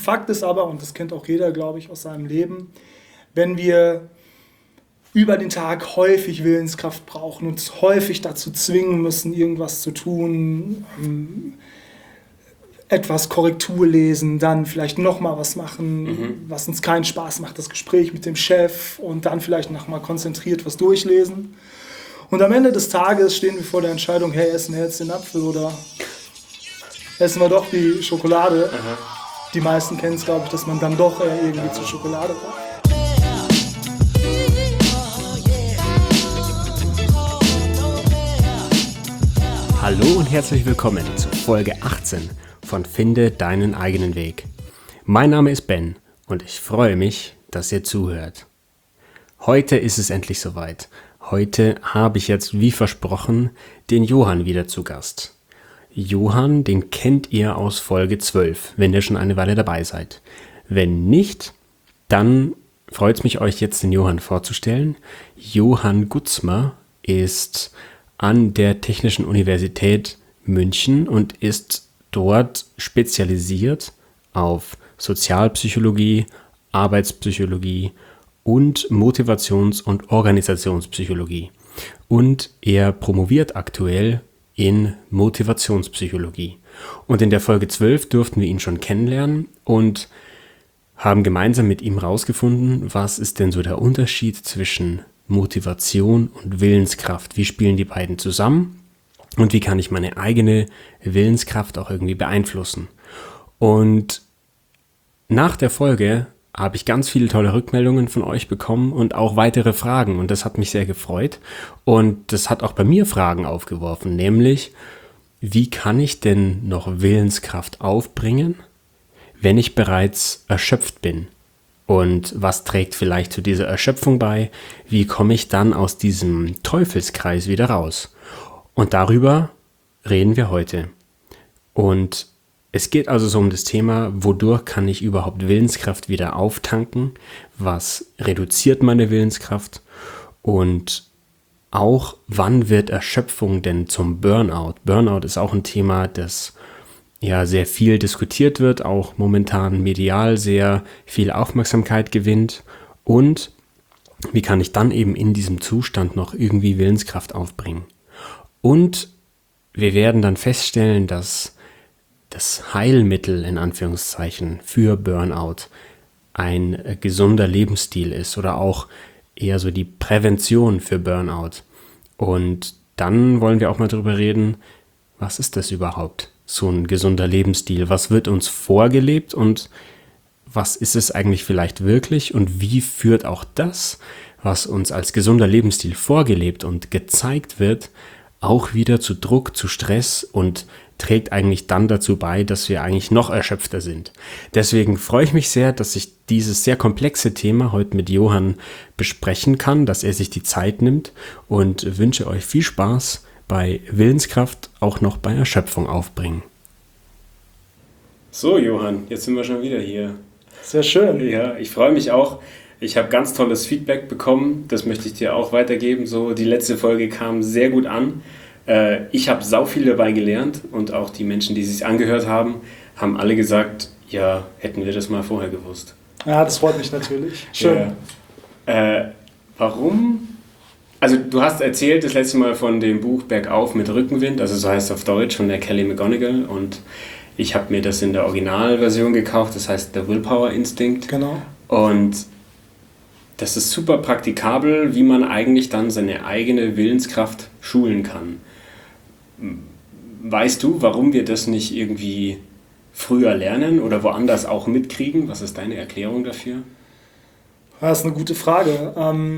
Fakt ist aber, und das kennt auch jeder, glaube ich, aus seinem Leben, wenn wir über den Tag häufig Willenskraft brauchen, uns häufig dazu zwingen müssen, irgendwas zu tun, etwas Korrektur lesen, dann vielleicht nochmal was machen, was uns keinen Spaß macht, das Gespräch mit dem Chef und dann vielleicht nochmal konzentriert was durchlesen. Und am Ende des Tages stehen wir vor der Entscheidung, hey, essen wir jetzt den Apfel oder essen wir doch die Schokolade. Aha. Die meisten kennen es, glaube ich, dass man dann doch irgendwie zur Schokolade braucht. Hallo und herzlich willkommen zu Folge 18 von Finde deinen eigenen Weg. Mein Name ist Ben und ich freue mich, dass ihr zuhört. Heute ist es endlich soweit. Heute habe ich jetzt, wie versprochen, den Johann wieder zu Gast. Johann, den kennt ihr aus Folge 12, wenn ihr schon eine Weile dabei seid. Wenn nicht, dann freut es mich, euch jetzt den Johann vorzustellen. Johann Gutzmer ist an der Technischen Universität München und ist dort spezialisiert auf Sozialpsychologie, Arbeitspsychologie und Motivations- und Organisationspsychologie. Und er promoviert aktuell in Motivationspsychologie. Und in der Folge 12 durften wir ihn schon kennenlernen und haben gemeinsam mit ihm herausgefunden, was ist denn so der Unterschied zwischen Motivation und Willenskraft. Wie spielen die beiden zusammen und wie kann ich meine eigene Willenskraft auch irgendwie beeinflussen? Und nach der Folge habe ich ganz viele tolle Rückmeldungen von euch bekommen und auch weitere Fragen und das hat mich sehr gefreut und das hat auch bei mir Fragen aufgeworfen, nämlich wie kann ich denn noch Willenskraft aufbringen, wenn ich bereits erschöpft bin? Und was trägt vielleicht zu dieser Erschöpfung bei? Wie komme ich dann aus diesem Teufelskreis wieder raus? Und darüber reden wir heute. Und es geht also so um das Thema, wodurch kann ich überhaupt Willenskraft wieder auftanken? Was reduziert meine Willenskraft? Und auch, wann wird Erschöpfung denn zum Burnout? Burnout ist auch ein Thema, das ja sehr viel diskutiert wird, auch momentan medial sehr viel Aufmerksamkeit gewinnt. Und wie kann ich dann eben in diesem Zustand noch irgendwie Willenskraft aufbringen? Und wir werden dann feststellen, dass das Heilmittel in Anführungszeichen für Burnout ein gesunder Lebensstil ist oder auch eher so die Prävention für Burnout. Und dann wollen wir auch mal darüber reden, was ist das überhaupt? So ein gesunder Lebensstil. Was wird uns vorgelebt und was ist es eigentlich vielleicht wirklich und wie führt auch das, was uns als gesunder Lebensstil vorgelebt und gezeigt wird, auch wieder zu Druck, zu Stress und trägt eigentlich dann dazu bei, dass wir eigentlich noch erschöpfter sind. Deswegen freue ich mich sehr, dass ich dieses sehr komplexe Thema heute mit Johann besprechen kann, dass er sich die Zeit nimmt und wünsche euch viel Spaß bei Willenskraft auch noch bei Erschöpfung aufbringen. So, Johann, jetzt sind wir schon wieder hier. Sehr schön. Ja, ich freue mich auch. Ich habe ganz tolles Feedback bekommen. Das möchte ich dir auch weitergeben. So, die letzte Folge kam sehr gut an. Ich habe sau viel dabei gelernt und auch die Menschen, die es sich angehört haben, haben alle gesagt, ja, hätten wir das mal vorher gewusst. Ja, das freut mich natürlich. Schön. Ja. Warum? Also du hast erzählt das letzte Mal von dem Buch Bergauf mit Rückenwind, also so heißt es auf Deutsch, von der Kelly McGonigal und ich habe mir das in der Originalversion gekauft, das heißt der Willpower Instinct. Genau. Und das ist super praktikabel, wie man eigentlich dann seine eigene Willenskraft schulen kann. Weißt du, warum wir das nicht irgendwie früher lernen oder woanders auch mitkriegen? Was ist deine Erklärung dafür? Das ist eine gute Frage.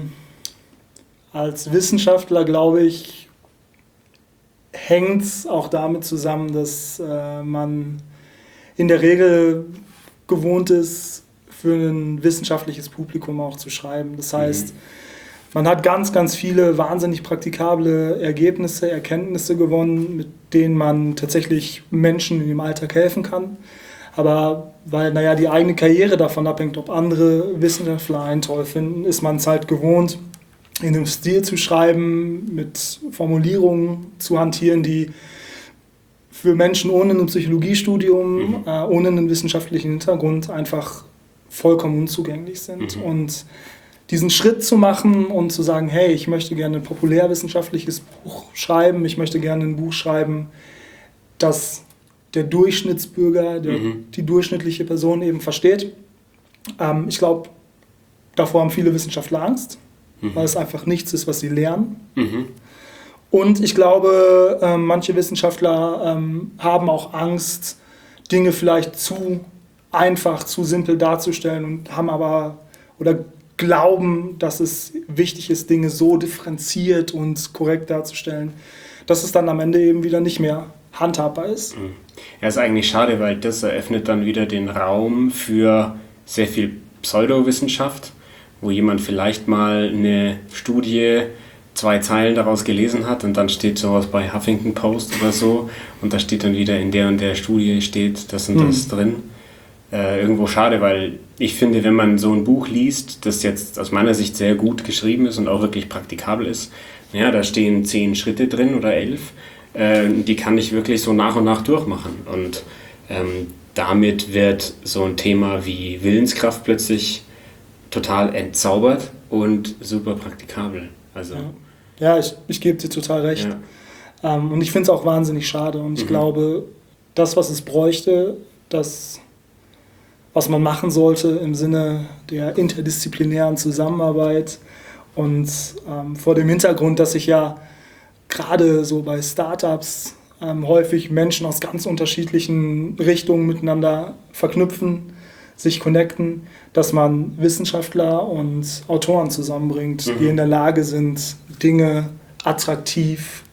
Als Wissenschaftler, glaube ich, hängt es auch damit zusammen, dass man in der Regel gewohnt ist, für ein wissenschaftliches Publikum auch zu schreiben. Das heißt, man hat ganz, ganz viele wahnsinnig praktikable Ergebnisse, Erkenntnisse gewonnen, mit denen man tatsächlich Menschen im Alltag helfen kann. Aber weil die eigene Karriere davon abhängt, ob andere Wissenschaftler einen toll finden, ist man es halt gewohnt, in einem Stil zu schreiben, mit Formulierungen zu hantieren, die für Menschen ohne ein Psychologiestudium, ohne einen wissenschaftlichen Hintergrund einfach vollkommen unzugänglich sind. Und diesen Schritt zu machen und zu sagen, hey, ich möchte gerne ein populärwissenschaftliches Buch schreiben, ich möchte gerne ein Buch schreiben, das der Durchschnittsbürger, die durchschnittliche Person eben versteht. Ich glaube, davor haben viele Wissenschaftler Angst, weil es einfach nichts ist, was sie lernen. Und ich glaube, manche Wissenschaftler haben auch Angst, Dinge vielleicht zu einfach, zu simpel darzustellen und haben aber oder glauben, dass es wichtig ist, Dinge so differenziert und korrekt darzustellen, dass es dann am Ende eben wieder nicht mehr handhabbar ist. Ja, ist eigentlich schade, weil das eröffnet dann wieder den Raum für sehr viel Pseudowissenschaft, wo jemand vielleicht mal eine Studie 2 Zeilen daraus gelesen hat und dann steht sowas bei Huffington Post oder so und da steht dann wieder in der und der Studie steht das und das drin. Irgendwo schade, weil ich finde, wenn man so ein Buch liest, das jetzt aus meiner Sicht sehr gut geschrieben ist und auch wirklich praktikabel ist, ja, da stehen 10 Schritte drin oder 11, die kann ich wirklich so nach und nach durchmachen und damit wird so ein Thema wie Willenskraft plötzlich total entzaubert und super praktikabel. Also, ja, ich gebe dir total recht. Ja. Und ich finde es auch wahnsinnig schade. Und ich glaube, das, was es bräuchte, das, was man machen sollte im Sinne der interdisziplinären Zusammenarbeit und vor dem Hintergrund, dass sich ja gerade so bei Startups häufig Menschen aus ganz unterschiedlichen Richtungen miteinander verknüpfen, sich connecten, dass man Wissenschaftler und Autoren zusammenbringt, die in der Lage sind, Dinge attraktiv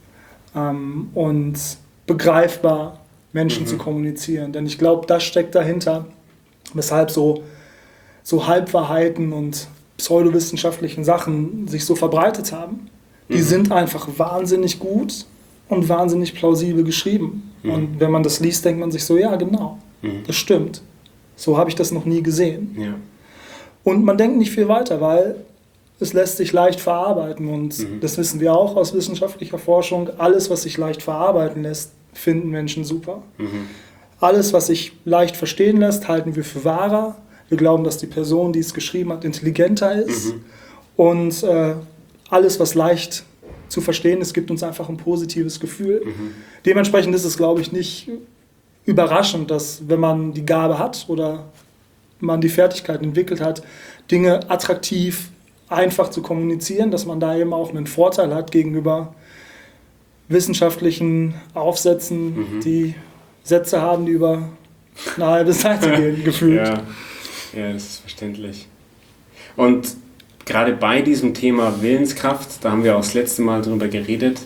und begreifbar Menschen zu kommunizieren. Denn ich glaube, das steckt dahinter, weshalb so Halbwahrheiten und pseudowissenschaftlichen Sachen sich so verbreitet haben. Die sind einfach wahnsinnig gut und wahnsinnig plausibel geschrieben. Und wenn man das liest, denkt man sich so, ja genau, das stimmt. So habe ich das noch nie gesehen. Ja. Und man denkt nicht viel weiter, weil es lässt sich leicht verarbeiten. Und das wissen wir auch aus wissenschaftlicher Forschung. Alles, was sich leicht verarbeiten lässt, finden Menschen super. Alles, was sich leicht verstehen lässt, halten wir für wahrer. Wir glauben, dass die Person, die es geschrieben hat, intelligenter ist. Und alles, was leicht zu verstehen ist, gibt uns einfach ein positives Gefühl. Dementsprechend ist es, glaube ich, nicht überraschend, dass wenn man die Gabe hat oder man die Fertigkeit entwickelt hat, Dinge attraktiv, einfach zu kommunizieren, dass man da eben auch einen Vorteil hat gegenüber wissenschaftlichen Aufsätzen, die Sätze haben, die über eine halbe Seite gehen, gefühlt. Ja, das ist verständlich. Und gerade bei diesem Thema Willenskraft, da haben wir auch das letzte Mal drüber geredet,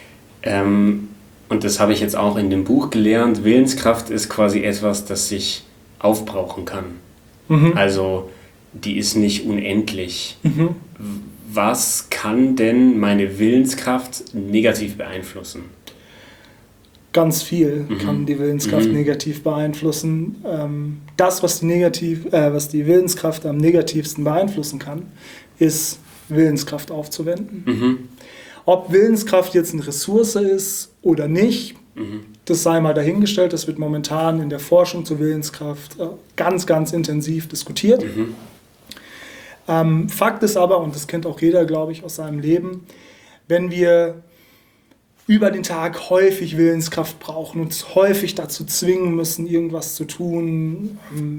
und das habe ich jetzt auch in dem Buch gelernt, Willenskraft ist quasi etwas, das sich aufbrauchen kann. Also die ist nicht unendlich. Was kann denn meine Willenskraft negativ beeinflussen? Ganz viel kann die Willenskraft negativ beeinflussen. Das, was die Willenskraft am negativsten beeinflussen kann, ist Willenskraft aufzuwenden. Ob Willenskraft jetzt eine Ressource ist oder nicht, das sei mal dahingestellt. Das wird momentan in der Forschung zur Willenskraft ganz, ganz intensiv diskutiert. Fakt ist aber, und das kennt auch jeder, glaube ich, aus seinem Leben, wenn wir über den Tag häufig Willenskraft brauchen, uns häufig dazu zwingen müssen, irgendwas zu tun,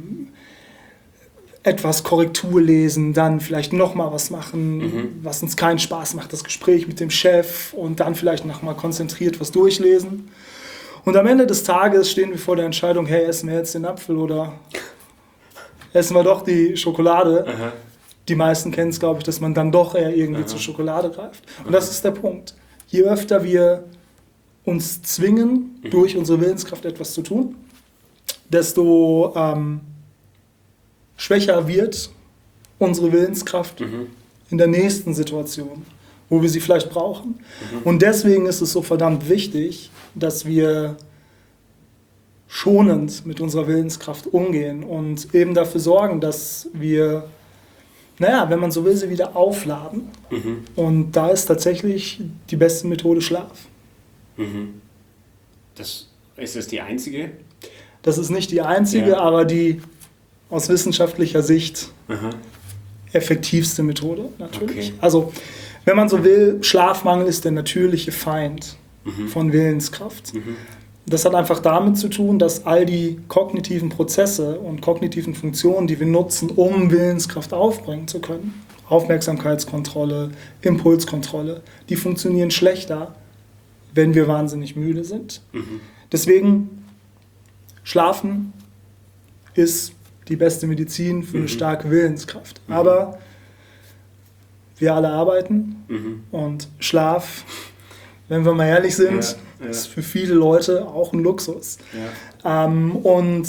etwas Korrektur lesen, dann vielleicht nochmal was machen, was uns keinen Spaß macht, das Gespräch mit dem Chef und dann vielleicht nochmal konzentriert was durchlesen. Und am Ende des Tages stehen wir vor der Entscheidung, hey, essen wir jetzt den Apfel oder essen wir doch die Schokolade. Die meisten kennen es, glaube ich, dass man dann doch eher irgendwie zur Schokolade greift. Und das ist der Punkt. Je öfter wir uns zwingen, durch unsere Willenskraft etwas zu tun, desto schwächer wird unsere Willenskraft in der nächsten Situation, wo wir sie vielleicht brauchen. Und deswegen ist es so verdammt wichtig, dass wir schonend mit unserer Willenskraft umgehen und eben dafür sorgen, dass wir, wenn man so will, sie wieder aufladen. Und da ist tatsächlich die beste Methode Schlaf. Das Ist das die einzige? Das ist nicht die einzige, aber die aus wissenschaftlicher Sicht effektivste Methode natürlich. Okay. Also, wenn man so will, Schlafmangel ist der natürliche Feind von Willenskraft. Das hat einfach damit zu tun, dass all die kognitiven Prozesse und kognitiven Funktionen, die wir nutzen, um Willenskraft aufbringen zu können, Aufmerksamkeitskontrolle, Impulskontrolle, die funktionieren schlechter, wenn wir wahnsinnig müde sind. Deswegen, Schlafen ist die beste Medizin für eine starke Willenskraft. Aber wir alle arbeiten und Schlaf, wenn wir mal ehrlich sind, ist für viele Leute auch ein Luxus. Und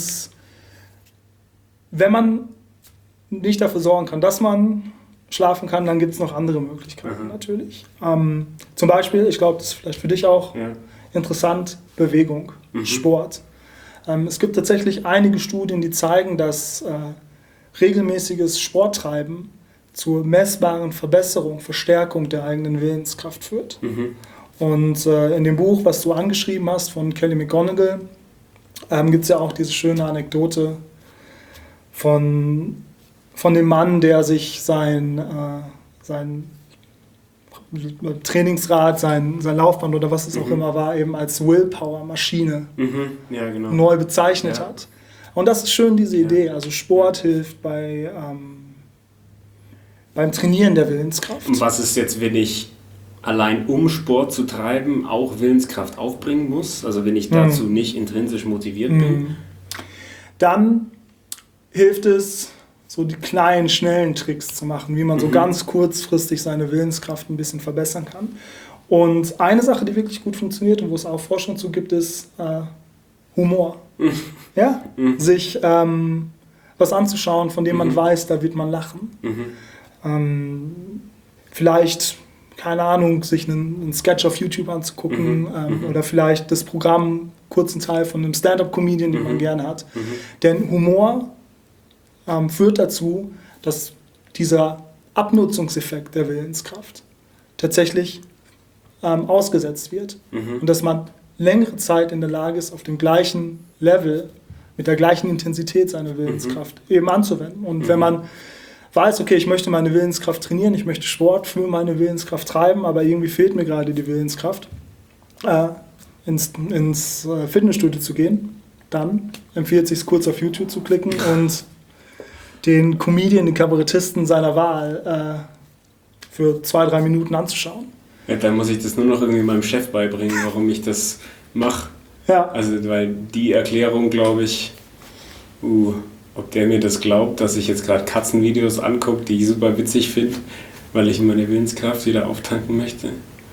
wenn man nicht dafür sorgen kann, dass man schlafen kann, dann gibt es noch andere Möglichkeiten natürlich. Zum Beispiel, ich glaube, das ist vielleicht für dich auch interessant, Bewegung, Sport. Es gibt tatsächlich einige Studien, die zeigen, dass regelmäßiges Sporttreiben zur messbaren Verbesserung, Verstärkung der eigenen Willenskraft führt. Und in dem Buch, was du angeschrieben hast von Kelly McGonigal, gibt es ja auch diese schöne Anekdote von dem Mann, der sich sein Trainingsrad, sein Laufband oder was es auch immer war, eben als Willpower-Maschine neu bezeichnet hat. Und das ist schön, diese Idee. Also Sport hilft beim Trainieren der Willenskraft. Und was ist jetzt, wenn ich allein um Sport zu treiben auch Willenskraft aufbringen muss? Also wenn ich dazu nicht intrinsisch motiviert bin? Dann hilft es, so die kleinen, schnellen Tricks zu machen, wie man so ganz kurzfristig seine Willenskraft ein bisschen verbessern kann. Und eine Sache, die wirklich gut funktioniert und wo es auch Forschung zu gibt, ist Humor. Ja? Sich was anzuschauen, von dem man weiß, da wird man lachen. Vielleicht, keine Ahnung, sich einen Sketch auf YouTube anzugucken oder vielleicht das Programm, kurzen Teil von einem Stand-up-Comedian, den man gerne hat. Denn Humor führt dazu, dass dieser Abnutzungseffekt der Willenskraft tatsächlich ausgesetzt wird und dass man längere Zeit in der Lage ist, auf dem gleichen Level, mit der gleichen Intensität seine Willenskraft eben anzuwenden. Und wenn man weiß, okay, ich möchte meine Willenskraft trainieren, ich möchte Sport für meine Willenskraft treiben, aber irgendwie fehlt mir gerade die Willenskraft, ins Fitnessstudio zu gehen, dann empfiehlt es sich, kurz auf YouTube zu klicken und den Comedian, den Kabarettisten seiner Wahl für 2-3 Minuten anzuschauen. Ja, dann muss ich das nur noch irgendwie meinem Chef beibringen, warum ich das mache. Ja. Also, weil die Erklärung, glaube ich, ob der mir das glaubt, dass ich jetzt gerade Katzenvideos angucke, die ich super witzig finde, weil ich meine Willenskraft wieder auftanken möchte.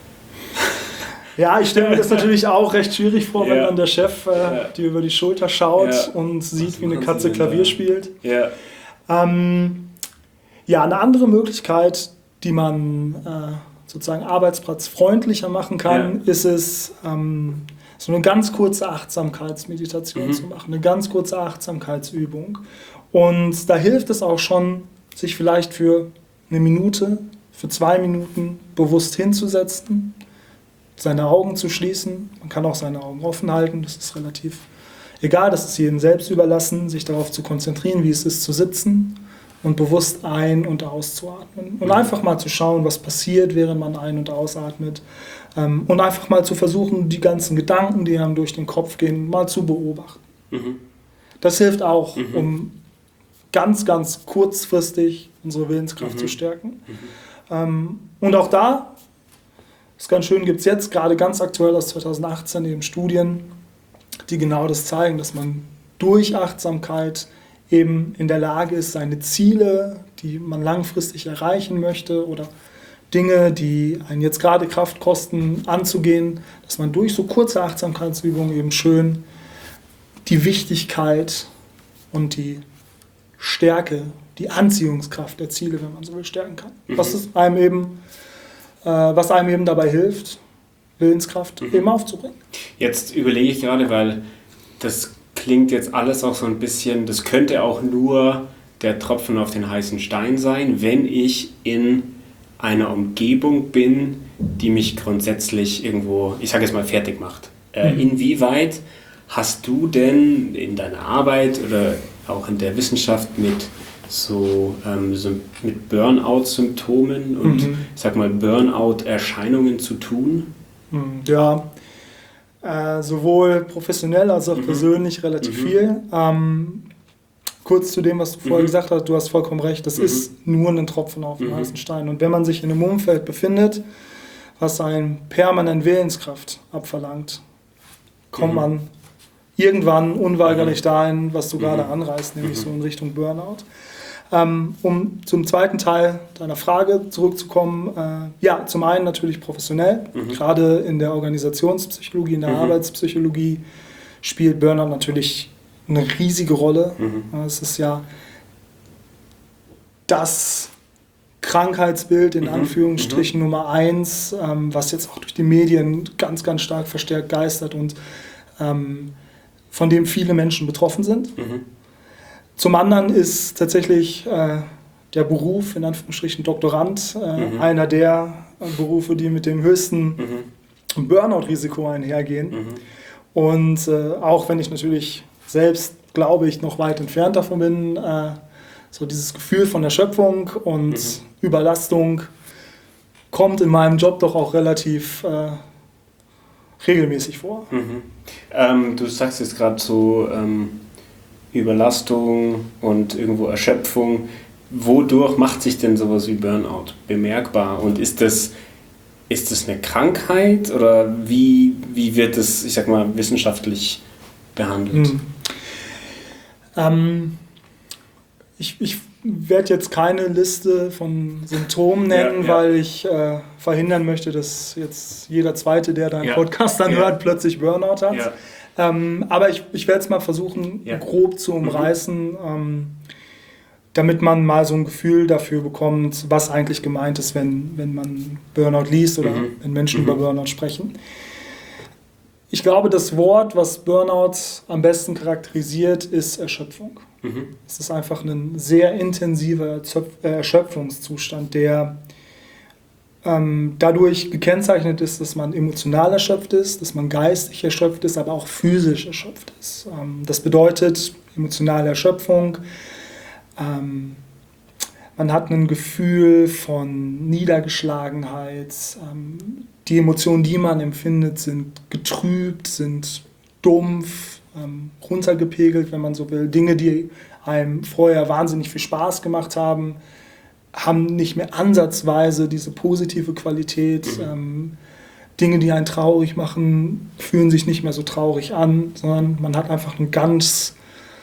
Ja, ich stelle mir das natürlich auch recht schwierig vor, wenn dann der Chef dir über die Schulter schaut und sieht, wie eine Katze Klavier spielt. Eine andere Möglichkeit, die man sozusagen arbeitsplatzfreundlicher machen kann, ist es, so eine ganz kurze Achtsamkeitsmeditation zu machen, eine ganz kurze Achtsamkeitsübung. Und da hilft es auch schon, sich vielleicht für eine Minute, für 2 Minuten bewusst hinzusetzen, seine Augen zu schließen. Man kann auch seine Augen offen halten, das ist relativ egal, das ist jedem selbst überlassen, sich darauf zu konzentrieren, wie es ist zu sitzen und bewusst ein- und auszuatmen. Und einfach mal zu schauen, was passiert, während man ein- und ausatmet. Und einfach mal zu versuchen, die ganzen Gedanken, die einem durch den Kopf gehen, mal zu beobachten. Das hilft auch, um ganz, ganz kurzfristig unsere Willenskraft zu stärken. Und auch da, ist ganz schön, gibt es jetzt gerade ganz aktuell aus 2018 eben Studien, die genau das zeigen, dass man durch Achtsamkeit eben in der Lage ist, seine Ziele, die man langfristig erreichen möchte oder Dinge, die einen jetzt gerade Kraft kosten, anzugehen, dass man durch so kurze Achtsamkeitsübungen eben schön die Wichtigkeit und die Stärke, die Anziehungskraft der Ziele, wenn man so will, stärken kann. Was einem eben dabei hilft, Willenskraft eben aufzubringen. Jetzt überlege ich gerade, weil das klingt jetzt alles auch so ein bisschen, das könnte auch nur der Tropfen auf den heißen Stein sein, wenn ich in einer Umgebung bin, die mich grundsätzlich irgendwo, ich sage jetzt mal, fertig macht. Inwieweit Hast du denn in deiner Arbeit oder auch in der Wissenschaft mit mit Burnout-Symptomen und ich sag mal Burnout-Erscheinungen zu tun? Ja, sowohl professionell als auch persönlich relativ viel. Kurz zu dem, was du vorher gesagt hast, du hast vollkommen recht, das ist nur ein Tropfen auf den heißen Stein. Und wenn man sich in einem Umfeld befindet, was einen permanent Willenskraft abverlangt, kommt man irgendwann unweigerlich dahin, was du gerade anreißt, nämlich so in Richtung Burnout. Um zum zweiten Teil deiner Frage zurückzukommen, ja, zum einen natürlich professionell, gerade in der Organisationspsychologie, in der Arbeitspsychologie spielt Burnout natürlich eine riesige Rolle. Es ist ja das Krankheitsbild in Anführungsstrichen Nummer 1, was jetzt auch durch die Medien ganz, ganz stark verstärkt geistert und von dem viele Menschen betroffen sind. Zum anderen ist tatsächlich der Beruf, in Anführungsstrichen Doktorand, einer der Berufe, die mit dem höchsten Burnout-Risiko einhergehen. Und auch wenn ich natürlich selbst, glaube ich, noch weit entfernt davon bin, so dieses Gefühl von Erschöpfung und Überlastung kommt in meinem Job doch auch relativ regelmäßig vor. Du sagst jetzt gerade so Überlastung und irgendwo Erschöpfung. Wodurch macht sich denn sowas wie Burnout bemerkbar? Und ist das eine Krankheit oder wie wird es, ich sag mal, wissenschaftlich behandelt? Ich werde jetzt keine Liste von Symptomen nennen, weil ich verhindern möchte, dass jetzt jeder Zweite, der deinen Podcast dann hört, plötzlich Burnout hat. Ja. Aber ich werde es mal versuchen, grob zu umreißen, damit man mal so ein Gefühl dafür bekommt, was eigentlich gemeint ist, wenn man Burnout liest oder wenn Menschen über Burnout sprechen. Ich glaube, das Wort, was Burnout am besten charakterisiert, ist Erschöpfung. Es ist einfach ein sehr intensiver Erschöpfungszustand, der dadurch gekennzeichnet ist, dass man emotional erschöpft ist, dass man geistig erschöpft ist, aber auch physisch erschöpft ist. Das bedeutet emotionale Erschöpfung. Man hat ein Gefühl von Niedergeschlagenheit. Die Emotionen, die man empfindet, sind getrübt, sind dumpf, runtergepegelt, wenn man so will. Dinge, die einem vorher wahnsinnig viel Spaß gemacht haben, haben nicht mehr ansatzweise diese positive Qualität. Dinge, die einen traurig machen, fühlen sich nicht mehr so traurig an, sondern man hat einfach eine ganz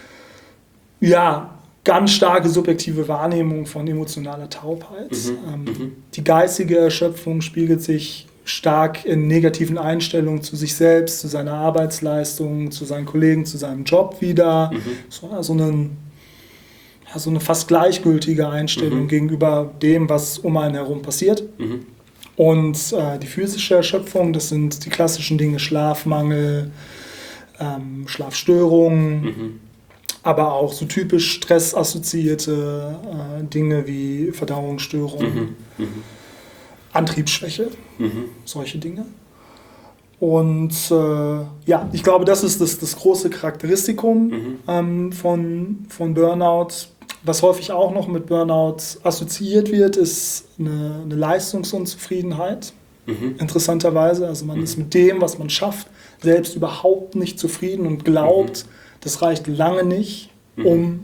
starke subjektive Wahrnehmung von emotionaler Taubheit. Die geistige Erschöpfung spiegelt sich stark in negativen Einstellungen zu sich selbst, zu seiner Arbeitsleistung, zu seinen Kollegen, zu seinem Job wider. So eine fast gleichgültige Einstellung gegenüber dem, was um einen herum passiert. Und die physische Erschöpfung, das sind die klassischen Dinge, Schlafmangel, Schlafstörungen, aber auch so typisch stressassoziierte Dinge wie Verdauungsstörungen, Antriebsschwäche, solche Dinge. Und ich glaube, das ist das große Charakteristikum von Burnout. Was häufig auch noch mit Burnout assoziiert wird, ist eine Leistungsunzufriedenheit. Interessanterweise. Also man ist mit dem, was man schafft, selbst überhaupt nicht zufrieden und glaubt, das reicht lange nicht, um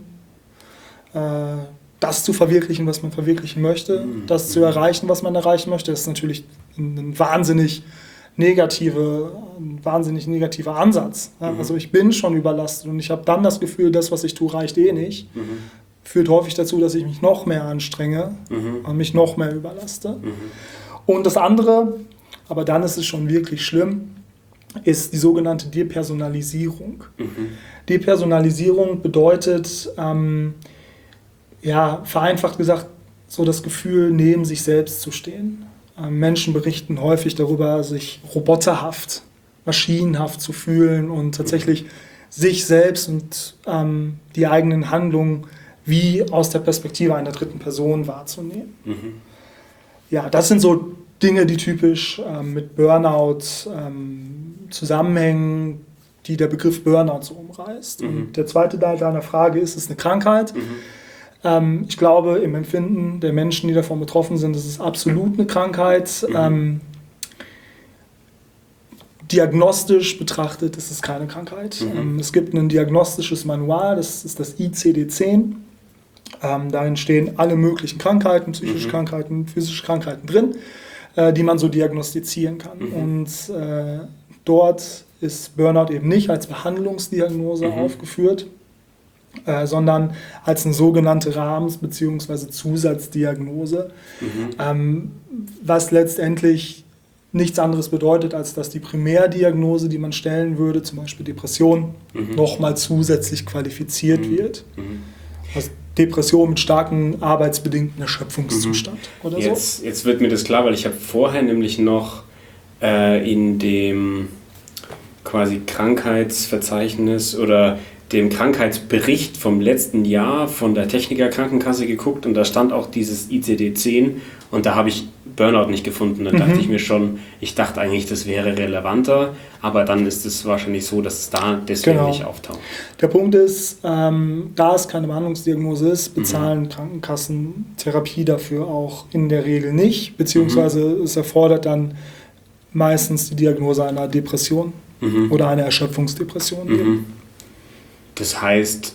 das zu verwirklichen, was man verwirklichen möchte, das zu erreichen, was man erreichen möchte. Das ist natürlich ein wahnsinnig negativer Ansatz. Ja? Also ich bin schon überlastet und ich habe dann das Gefühl, das, was ich tue, reicht eh nicht. Führt häufig dazu, dass ich mich noch mehr anstrenge und mich noch mehr überlaste. Und das andere, aber dann ist es schon wirklich schlimm, ist die sogenannte Depersonalisierung. Depersonalisierung bedeutet, vereinfacht gesagt, so das Gefühl, neben sich selbst zu stehen. Menschen berichten häufig darüber, sich roboterhaft, maschinenhaft zu fühlen und tatsächlich sich selbst und die eigenen Handlungen wie aus der Perspektive einer dritten Person wahrzunehmen. Ja, das sind so Dinge, die typisch mit Burnout zusammenhängen, die der Begriff Burnout so umreißt. Und der zweite Teil deiner Frage, ist es eine Krankheit? Ich glaube, im Empfinden der Menschen, die davon betroffen sind, ist es absolut eine Krankheit. Diagnostisch betrachtet ist es keine Krankheit. Es gibt ein diagnostisches Manual, das ist das ICD-10. Darin stehen alle möglichen Krankheiten, psychische Krankheiten, physische Krankheiten drin, die man so diagnostizieren kann. Und dort ist Burnout eben nicht als Behandlungsdiagnose aufgeführt, sondern als eine sogenannte Rahmens- bzw. Zusatzdiagnose, was letztendlich nichts anderes bedeutet, als dass die Primärdiagnose, die man stellen würde, zum Beispiel Depression, nochmal zusätzlich qualifiziert wird. Also Depression mit starken arbeitsbedingten Erschöpfungszustand oder so. Jetzt wird mir das klar, weil ich habe vorher nämlich noch in dem quasi Krankheitsverzeichnis oder dem Krankheitsbericht vom letzten Jahr von der Techniker Krankenkasse geguckt und da stand auch dieses ICD-10 und da habe ich Burnout nicht gefunden. Da dachte ich mir schon, ich dachte eigentlich, das wäre relevanter, aber dann ist es wahrscheinlich so, dass es da deswegen nicht auftaucht. Der Punkt ist, da es keine Behandlungsdiagnose ist, bezahlen Krankenkassen Therapie dafür auch in der Regel nicht, beziehungsweise es erfordert dann meistens die Diagnose einer Depression oder einer Erschöpfungsdepression. Das heißt,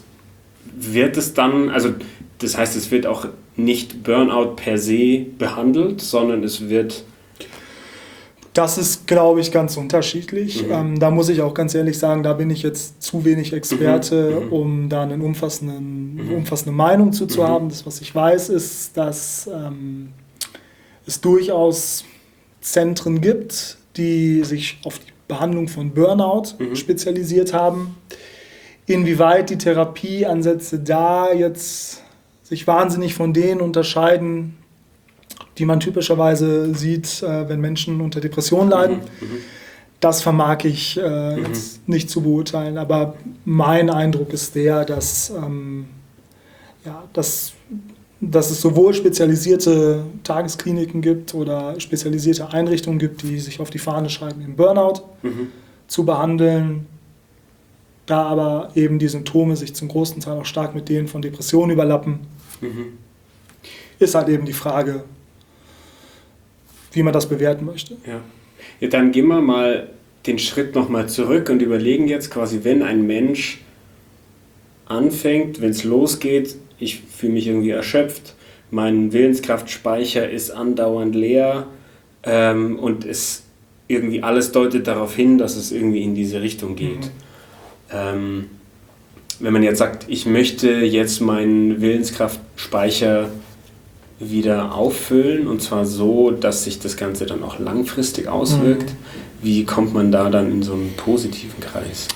es wird auch nicht Burnout per se behandelt, sondern es wird... Das ist, glaube ich, ganz unterschiedlich. Da muss ich auch ganz ehrlich sagen, da bin ich jetzt zu wenig Experte, um da eine umfassende Meinung zu haben. Das, was ich weiß, ist, dass es durchaus Zentren gibt, die sich auf die Behandlung von Burnout spezialisiert haben. Inwieweit die Therapieansätze da jetzt sich wahnsinnig von denen unterscheiden, die man typischerweise sieht, wenn Menschen unter Depressionen leiden, das vermag ich jetzt nicht zu beurteilen. Aber mein Eindruck ist der, dass es sowohl spezialisierte Tageskliniken gibt oder spezialisierte Einrichtungen gibt, die sich auf die Fahne schreiben, den Burnout zu behandeln, da aber eben die Symptome sich zum großen Teil auch stark mit denen von Depressionen überlappen, ist halt eben die Frage, wie man das bewerten möchte. Ja, dann gehen wir mal den Schritt nochmal zurück und überlegen jetzt quasi, wenn ein Mensch anfängt, wenn es losgeht, ich fühle mich irgendwie erschöpft, mein Willenskraftspeicher ist andauernd leer und es irgendwie alles deutet darauf hin, dass es irgendwie in diese Richtung geht. Wenn man jetzt sagt, ich möchte jetzt meinen Willenskraftspeicher wieder auffüllen und zwar so, dass sich das Ganze dann auch langfristig auswirkt, wie kommt man da dann in so einen positiven Kreis?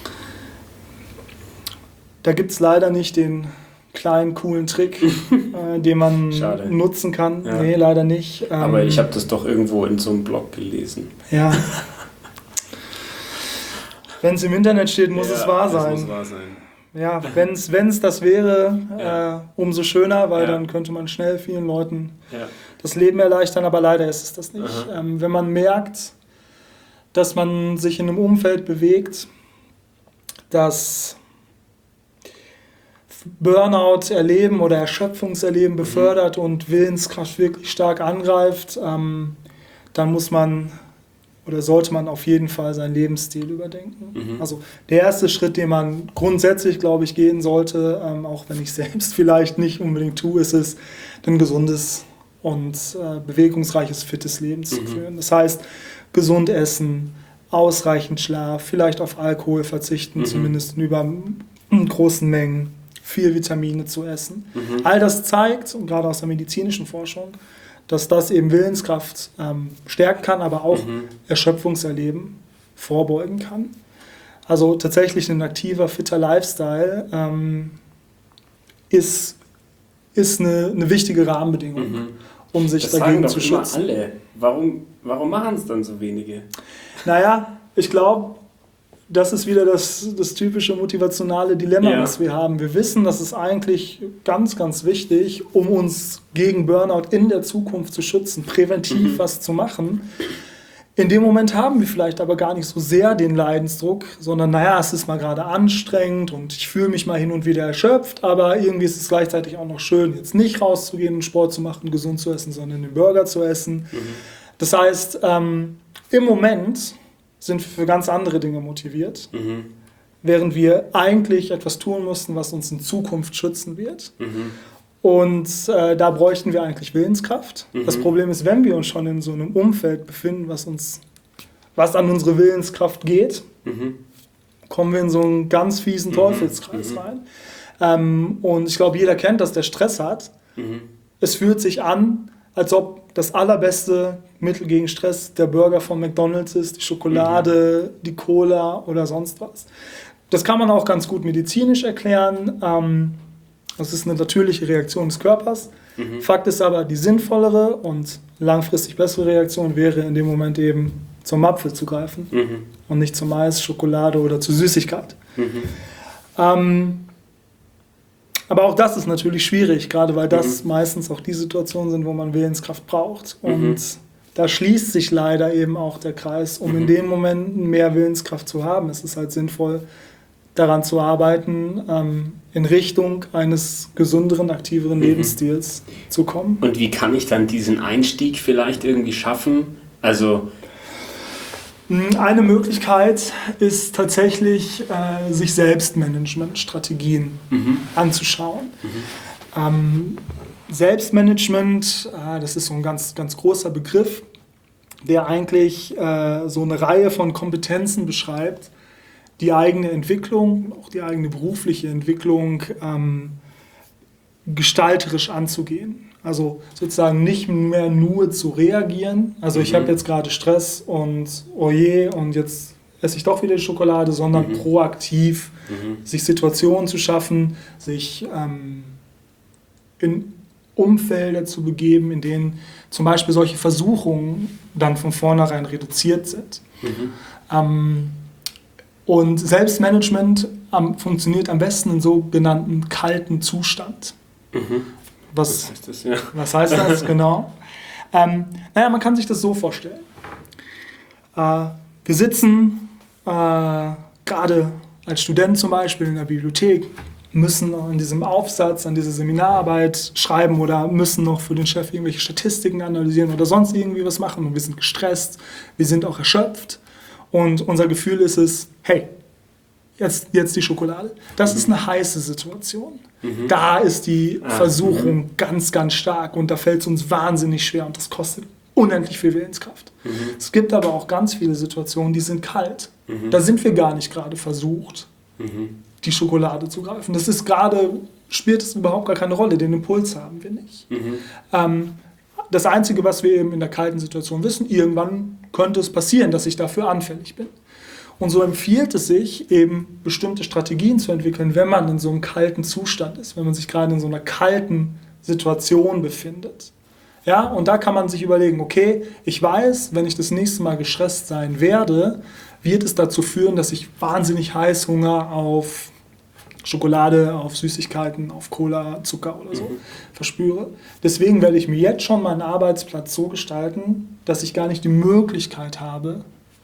Da gibt es leider nicht den kleinen, coolen Trick, den man nutzen kann. Ja. Nee, leider nicht. Aber ich habe das doch irgendwo in so einem Blog gelesen. Ja. Wenn es im Internet steht, muss es wahr sein. Muss wahr sein. Ja, wenn es das wäre, umso schöner, weil dann könnte man schnell vielen Leuten das Leben erleichtern, aber leider ist es das nicht. Wenn man merkt, dass man sich in einem Umfeld bewegt, das Burnout erleben oder Erschöpfungserleben befördert und Willenskraft wirklich stark angreift, dann muss man oder sollte man auf jeden Fall seinen Lebensstil überdenken. Also der erste Schritt, den man grundsätzlich, glaube ich, gehen sollte, auch wenn ich selbst vielleicht nicht unbedingt tue, ist es, ein gesundes und bewegungsreiches, fittes Leben zu führen. Das heißt, gesund essen, ausreichend Schlaf, vielleicht auf Alkohol verzichten, zumindest in großen Mengen, viel Vitamine zu essen. All das zeigt, und gerade aus der medizinischen Forschung, dass das eben Willenskraft stärken kann, aber auch Erschöpfungserleben vorbeugen kann. Also tatsächlich ein aktiver, fitter Lifestyle ist eine wichtige Rahmenbedingung, um sich dagegen zu schützen. Das sagen doch immer alle. Warum machen es dann so wenige? Naja, ich glaube, das ist wieder das typische motivationale Dilemma, was wir haben. Wir wissen, dass es eigentlich ganz, ganz wichtig, um uns gegen Burnout in der Zukunft zu schützen, präventiv was zu machen, In dem Moment haben wir vielleicht aber gar nicht so sehr den Leidensdruck, sondern naja, es ist mal gerade anstrengend und ich fühle mich mal hin und wieder erschöpft, aber irgendwie ist es gleichzeitig auch noch schön, jetzt nicht rauszugehen und Sport zu machen, gesund zu essen, sondern den Burger zu essen. Das heißt, im Moment sind wir für ganz andere Dinge motiviert, während wir eigentlich etwas tun müssten, was uns in Zukunft schützen wird. Und da bräuchten wir eigentlich Willenskraft. Das Problem ist, wenn wir uns schon in so einem Umfeld befinden, was an unsere Willenskraft geht, kommen wir in so einen ganz fiesen Teufelskreis rein. Und ich glaube, jeder kennt das, der Stress hat. Es fühlt sich an, als ob das allerbeste Mittel gegen Stress der Burger von McDonald's ist, die Schokolade, die Cola oder sonst was. Das kann man auch ganz gut medizinisch erklären. Das ist eine natürliche Reaktion des Körpers. Fakt ist aber, die sinnvollere und langfristig bessere Reaktion wäre in dem Moment eben zum Apfel zu greifen und nicht zum Mais, Schokolade oder zur Süßigkeit. Aber auch das ist natürlich schwierig, gerade weil das meistens auch die Situationen sind, wo man Willenskraft braucht. Und da schließt sich leider eben auch der Kreis, um in den Momenten mehr Willenskraft zu haben. Es ist halt sinnvoll, daran zu arbeiten, in Richtung eines gesünderen, aktiveren Lebensstils zu kommen. Und wie kann ich dann diesen Einstieg vielleicht irgendwie schaffen? Also eine Möglichkeit ist tatsächlich, sich Selbstmanagement-Strategien anzuschauen. Selbstmanagement, das ist so ein ganz, ganz großer Begriff, der eigentlich so eine Reihe von Kompetenzen beschreibt, die eigene Entwicklung, auch die eigene berufliche Entwicklung gestalterisch anzugehen. Also sozusagen nicht mehr nur zu reagieren. Also ich habe jetzt gerade Stress und oh je, und jetzt esse ich doch wieder die Schokolade, sondern proaktiv sich Situationen zu schaffen, sich in Umfelder zu begeben, in denen zum Beispiel solche Versuchungen dann von vornherein reduziert sind. Und Selbstmanagement funktioniert am besten in sogenannten kalten Zustand. Was heißt das? Ja. Was heißt das genau? Man kann sich das so vorstellen. Wir sitzen gerade als Student zum Beispiel in der Bibliothek, müssen an diesem Aufsatz, an dieser Seminararbeit schreiben oder müssen noch für den Chef irgendwelche Statistiken analysieren oder sonst irgendwie was machen. Und wir sind gestresst, wir sind auch erschöpft. Und unser Gefühl ist es, hey, jetzt die Schokolade. Das ist eine heiße Situation. Da ist die Versuchung ganz, ganz stark und da fällt es uns wahnsinnig schwer und das kostet unendlich viel Willenskraft. Es gibt aber auch ganz viele Situationen, die sind kalt. Da sind wir gar nicht gerade versucht, die Schokolade zu greifen. Das ist gerade, spielt es überhaupt gar keine Rolle, den Impuls haben wir nicht. Das Einzige, was wir eben in der kalten Situation wissen, irgendwann könnte es passieren, dass ich dafür anfällig bin. Und so empfiehlt es sich, eben bestimmte Strategien zu entwickeln, wenn man in so einem kalten Zustand ist, wenn man sich gerade in so einer kalten Situation befindet. Ja, und da kann man sich überlegen, okay, ich weiß, wenn ich das nächste Mal gestresst sein werde, wird es dazu führen, dass ich wahnsinnig Heißhunger auf Schokolade, auf Süßigkeiten, auf Cola, Zucker oder so verspüre. Deswegen werde ich mir jetzt schon meinen Arbeitsplatz so gestalten, dass ich gar nicht die Möglichkeit habe,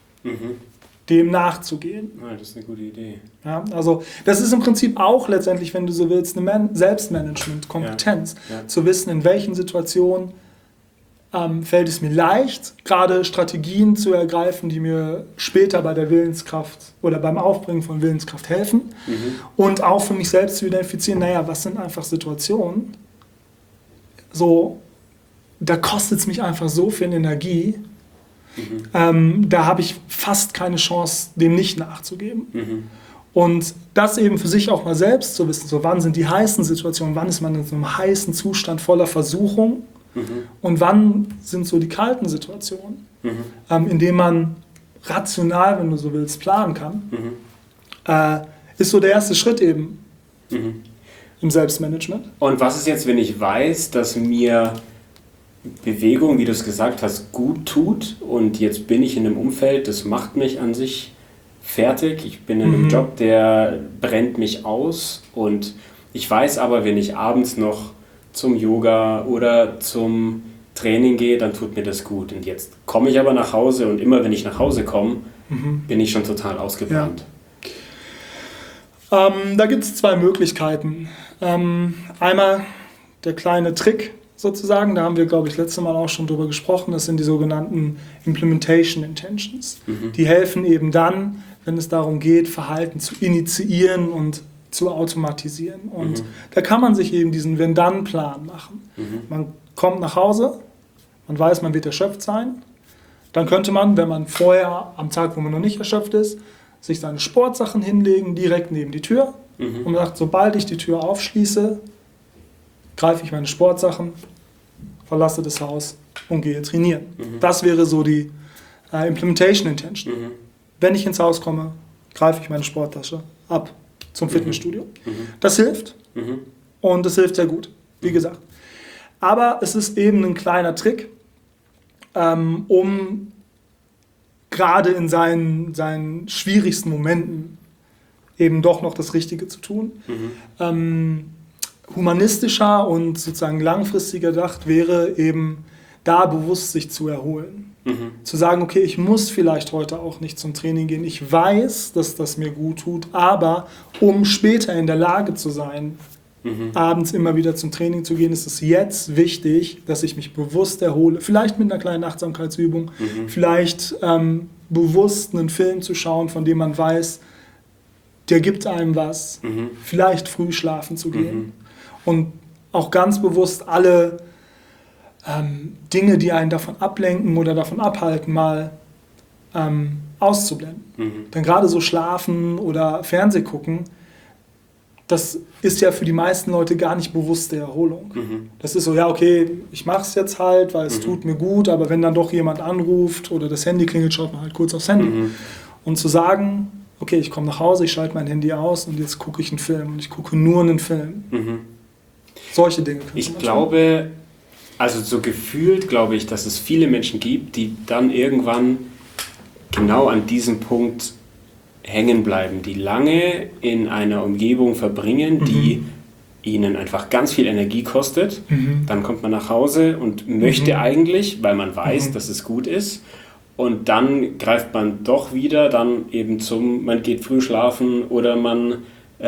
dem nachzugehen. Ja, das ist eine gute Idee. Ja, also das ist im Prinzip auch letztendlich, wenn du so willst, eine Selbstmanagement-Kompetenz. Ja. Zu wissen, in welchen Situationen fällt es mir leicht, gerade Strategien zu ergreifen, die mir später bei der Willenskraft oder beim Aufbringen von Willenskraft helfen. Und auch für mich selbst zu identifizieren, was sind einfach Situationen, so, da kostet es mich einfach so viel Energie, da habe ich fast keine Chance, dem nicht nachzugeben. Und das eben für sich auch mal selbst zu wissen, so wann sind die heißen Situationen, wann ist man in so einem heißen Zustand voller Versuchung und wann sind so die kalten Situationen, in denen man rational, wenn du so willst, planen kann, ist so der erste Schritt eben im Selbstmanagement. Und was ist jetzt, wenn ich weiß, dass mir Bewegung, wie du es gesagt hast, gut tut und jetzt bin ich in einem Umfeld, das macht mich an sich fertig, ich bin in einem Job, der brennt mich aus und ich weiß aber, wenn ich abends noch zum Yoga oder zum Training gehe, dann tut mir das gut. Und jetzt komme ich aber nach Hause und immer wenn ich nach Hause komme, bin ich schon total ausgebrannt. Da gibt es zwei Möglichkeiten. Einmal der kleine Trick sozusagen, da haben wir, glaube ich, letztes Mal auch schon drüber gesprochen, das sind die sogenannten Implementation Intentions. Die helfen eben dann, wenn es darum geht, Verhalten zu initiieren und zu automatisieren. Und da kann man sich eben diesen Wenn-Dann-Plan machen. Man kommt nach Hause, man weiß, man wird erschöpft sein. Dann könnte man, wenn man vorher, am Tag, wo man noch nicht erschöpft ist, sich seine Sportsachen hinlegen, direkt neben die Tür. Und man sagt, sobald ich die Tür aufschließe, greife ich meine Sportsachen, verlasse das Haus und gehe trainieren. Das wäre so die Implementation Intention. Wenn ich ins Haus komme, greife ich meine Sporttasche ab zum Fitnessstudio. Das hilft und das hilft sehr gut, wie gesagt. Aber es ist eben ein kleiner Trick, um gerade in seinen schwierigsten Momenten eben doch noch das Richtige zu tun. Humanistischer und sozusagen langfristiger gedacht wäre eben da bewusst sich zu erholen. Zu sagen, okay, ich muss vielleicht heute auch nicht zum Training gehen. Ich weiß, dass das mir gut tut, aber um später in der Lage zu sein, abends immer wieder zum Training zu gehen, ist es jetzt wichtig, dass ich mich bewusst erhole. Vielleicht mit einer kleinen Achtsamkeitsübung, vielleicht bewusst einen Film zu schauen, von dem man weiß, der gibt einem was. Vielleicht früh schlafen zu gehen. Und auch ganz bewusst alle Dinge, die einen davon ablenken oder davon abhalten, mal auszublenden. Denn gerade so Schlafen oder Fernseh gucken, das ist ja für die meisten Leute gar nicht bewusste Erholung. Das ist so, ja okay, ich mache es jetzt halt, weil es tut mir gut, aber wenn dann doch jemand anruft oder das Handy klingelt, schaut man halt kurz aufs Handy. Und zu sagen, okay, ich komme nach Hause, ich schalte mein Handy aus und jetzt gucke ich einen Film und ich gucke nur einen Film. Solche Dinge können Ich glaube, also so gefühlt glaube ich, dass es viele Menschen gibt, die dann irgendwann genau an diesem Punkt hängen bleiben, die lange in einer Umgebung verbringen, die ihnen einfach ganz viel Energie kostet. Dann kommt man nach Hause und möchte eigentlich, weil man weiß, dass es gut ist, und dann greift man doch wieder dann eben man geht früh schlafen oder man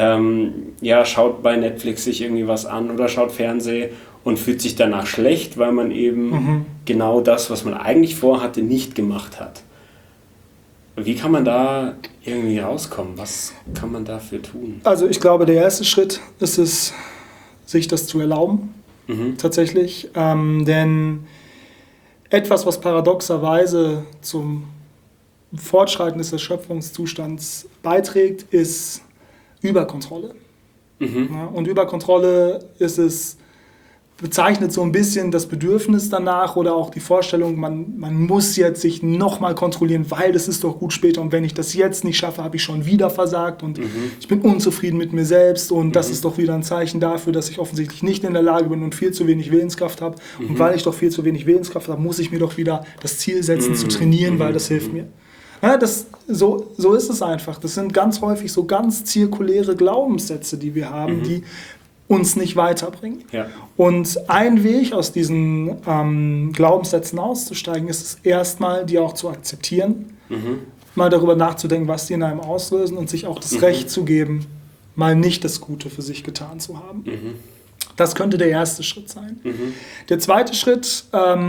schaut bei Netflix sich irgendwie was an oder schaut Fernsehen und fühlt sich danach schlecht, weil man eben genau das, was man eigentlich vorhatte, nicht gemacht hat. Wie kann man da irgendwie rauskommen? Was kann man dafür tun? Also ich glaube, der erste Schritt ist es, sich das zu erlauben, tatsächlich. Denn etwas, was paradoxerweise zum Fortschreiten des Erschöpfungszustands beiträgt, ist Überkontrolle. Ja, und Überkontrolle bezeichnet so ein bisschen das Bedürfnis danach oder auch die Vorstellung, man muss jetzt sich nochmal kontrollieren, weil das ist doch gut später und wenn ich das jetzt nicht schaffe, habe ich schon wieder versagt und ich bin unzufrieden mit mir selbst und das ist doch wieder ein Zeichen dafür, dass ich offensichtlich nicht in der Lage bin und viel zu wenig Willenskraft habe und weil ich doch viel zu wenig Willenskraft habe, muss ich mir doch wieder das Ziel setzen zu trainieren, weil das hilft mir. Ja, so ist es einfach. Das sind ganz häufig so ganz zirkuläre Glaubenssätze, die wir haben, die uns nicht weiterbringen. Ja. Und ein Weg, aus diesen Glaubenssätzen auszusteigen, ist es erstmal, die auch zu akzeptieren, mal darüber nachzudenken, was die in einem auslösen und sich auch das Recht zu geben, mal nicht das Gute für sich getan zu haben. Das könnte der erste Schritt sein. Der zweite Schritt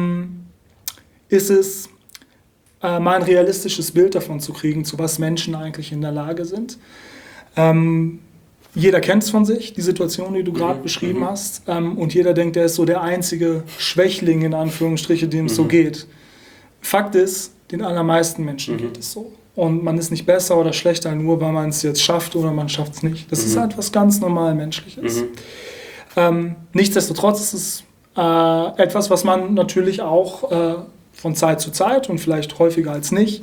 ist es, mal ein realistisches Bild davon zu kriegen, zu was Menschen eigentlich in der Lage sind. Jeder kennt es von sich, die Situation, die du gerade beschrieben hast. Und jeder denkt, er ist so der einzige Schwächling, in Anführungsstrichen, dem es so geht. Fakt ist, den allermeisten Menschen geht es so. Und man ist nicht besser oder schlechter, nur weil man es jetzt schafft oder man schafft es nicht. Das ist etwas ganz normal Menschliches. Nichtsdestotrotz ist es etwas, was man natürlich auch von Zeit zu Zeit und vielleicht häufiger als nicht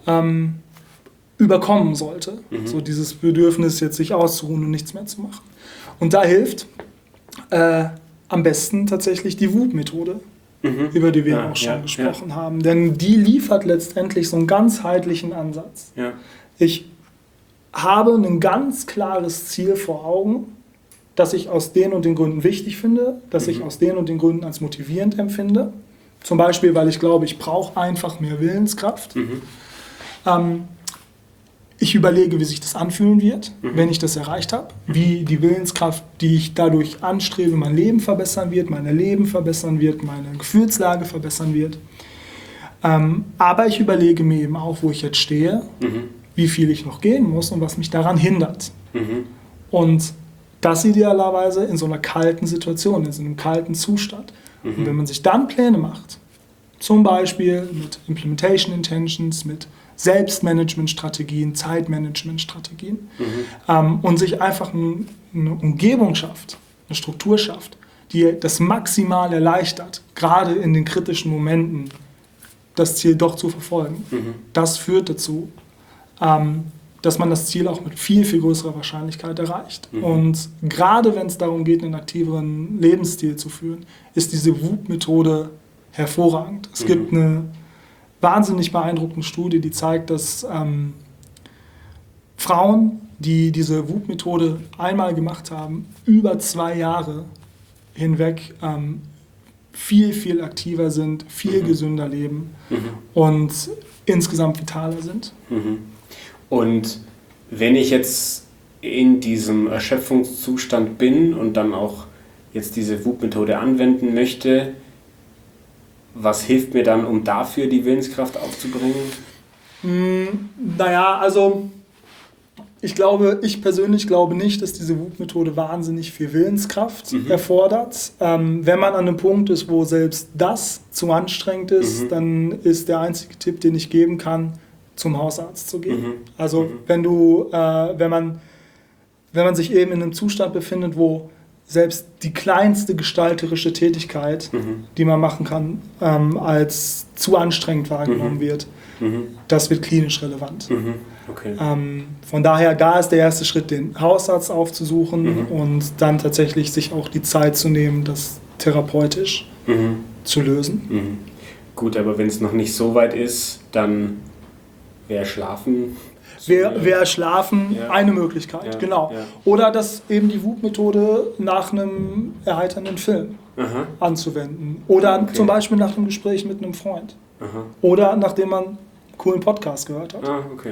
überkommen sollte. So dieses Bedürfnis, jetzt sich auszuruhen und nichts mehr zu machen. Und da hilft am besten tatsächlich die WOOP-Methode, über die wir auch schon gesprochen haben. Denn die liefert letztendlich so einen ganzheitlichen Ansatz. Ja. Ich habe ein ganz klares Ziel vor Augen, das ich aus den und den Gründen wichtig finde, das ich aus den und den Gründen als motivierend empfinde. Zum Beispiel, weil ich glaube, ich brauche einfach mehr Willenskraft. Ich überlege, wie sich das anfühlen wird, wenn ich das erreicht habe. Wie die Willenskraft, die ich dadurch anstrebe, mein Leben verbessern wird, mein Erleben verbessern wird, meine Gefühlslage verbessern wird. Aber ich überlege mir eben auch, wo ich jetzt stehe, wie viel ich noch gehen muss und was mich daran hindert. Und das idealerweise in so einer kalten Situation, in so einem kalten Zustand. Und wenn man sich dann Pläne macht, zum Beispiel mit Implementation Intentions, mit Selbstmanagement-Strategien, Zeitmanagement-Strategien und sich einfach eine Umgebung schafft, eine Struktur schafft, die das maximal erleichtert, gerade in den kritischen Momenten das Ziel doch zu verfolgen. Das führt dazu, dass man das Ziel auch mit viel, viel größerer Wahrscheinlichkeit erreicht. Und gerade wenn es darum geht, einen aktiveren Lebensstil zu führen, ist diese WOOP-Methode hervorragend. Es gibt eine wahnsinnig beeindruckende Studie, die zeigt, dass Frauen, die diese WOOP-Methode einmal gemacht haben, über 2 Jahre hinweg viel, viel aktiver sind, viel gesünder leben und insgesamt vitaler sind. Und wenn ich jetzt in diesem Erschöpfungszustand bin und dann auch jetzt diese WOOP-Methode anwenden möchte, was hilft mir dann, um dafür die Willenskraft aufzubringen? Naja, also ich persönlich glaube nicht, dass diese WOOP-Methode wahnsinnig viel Willenskraft erfordert. Wenn man an einem Punkt ist, wo selbst das zu anstrengend ist, dann ist der einzige Tipp, den ich geben kann, zum Hausarzt zu gehen. Also wenn man sich eben in einem Zustand befindet, wo selbst die kleinste gestalterische Tätigkeit, die man machen kann, als zu anstrengend wahrgenommen wird, das wird klinisch relevant. Okay. Von daher, da ist der erste Schritt, den Hausarzt aufzusuchen und dann tatsächlich sich auch die Zeit zu nehmen, das therapeutisch zu lösen. Gut, aber wenn es noch nicht so weit ist, dann wäre Schlafen... Wäre Schlafen eine Möglichkeit, genau. Ja. Oder dass eben die WOOP-Methode nach einem erheiternden Film anzuwenden. Oder zum Beispiel nach einem Gespräch mit einem Freund. Oder nachdem man einen coolen Podcast gehört hat. Okay.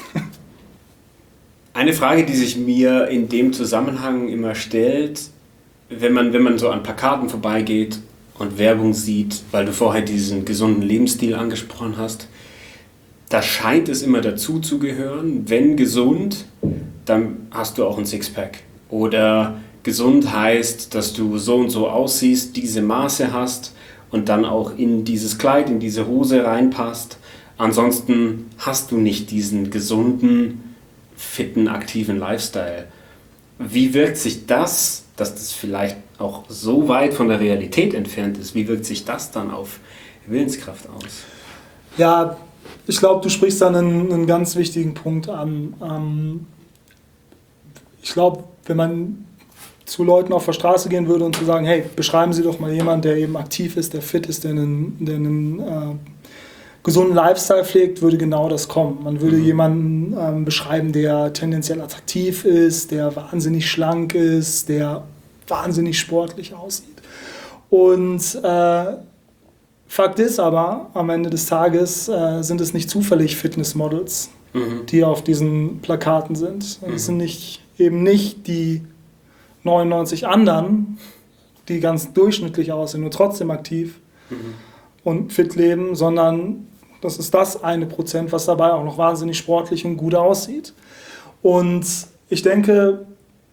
Eine Frage, die sich mir in dem Zusammenhang immer stellt, wenn man so an Plakaten vorbeigeht und Werbung sieht, weil du vorher diesen gesunden Lebensstil angesprochen hast, da scheint es immer dazu zu gehören, wenn gesund, dann hast du auch ein Sixpack. Oder gesund heißt, dass du so und so aussiehst, diese Maße hast und dann auch in dieses Kleid, in diese Hose reinpasst. Ansonsten hast du nicht diesen gesunden, fitten, aktiven Lifestyle. Wie wirkt sich das, dass das vielleicht auch so weit von der Realität entfernt ist, wie wirkt sich das dann auf Willenskraft aus? Ja, ich glaube, du sprichst da einen ganz wichtigen Punkt an. Ich glaube, wenn man zu Leuten auf der Straße gehen würde und zu sagen, hey, beschreiben Sie doch mal jemanden, der eben aktiv ist, der fit ist, der einen gesunden Lifestyle pflegt, würde genau das kommen. Man würde jemanden beschreiben, der tendenziell attraktiv ist, der wahnsinnig schlank ist, der wahnsinnig sportlich aussieht. Und Fakt ist aber, am Ende des Tages sind es nicht zufällig Fitnessmodels, die auf diesen Plakaten sind. Es sind eben nicht die 99 anderen, die ganz durchschnittlich aussehen und trotzdem aktiv und fit leben, sondern das ist das 1%, was dabei auch noch wahnsinnig sportlich und gut aussieht. Und ich denke,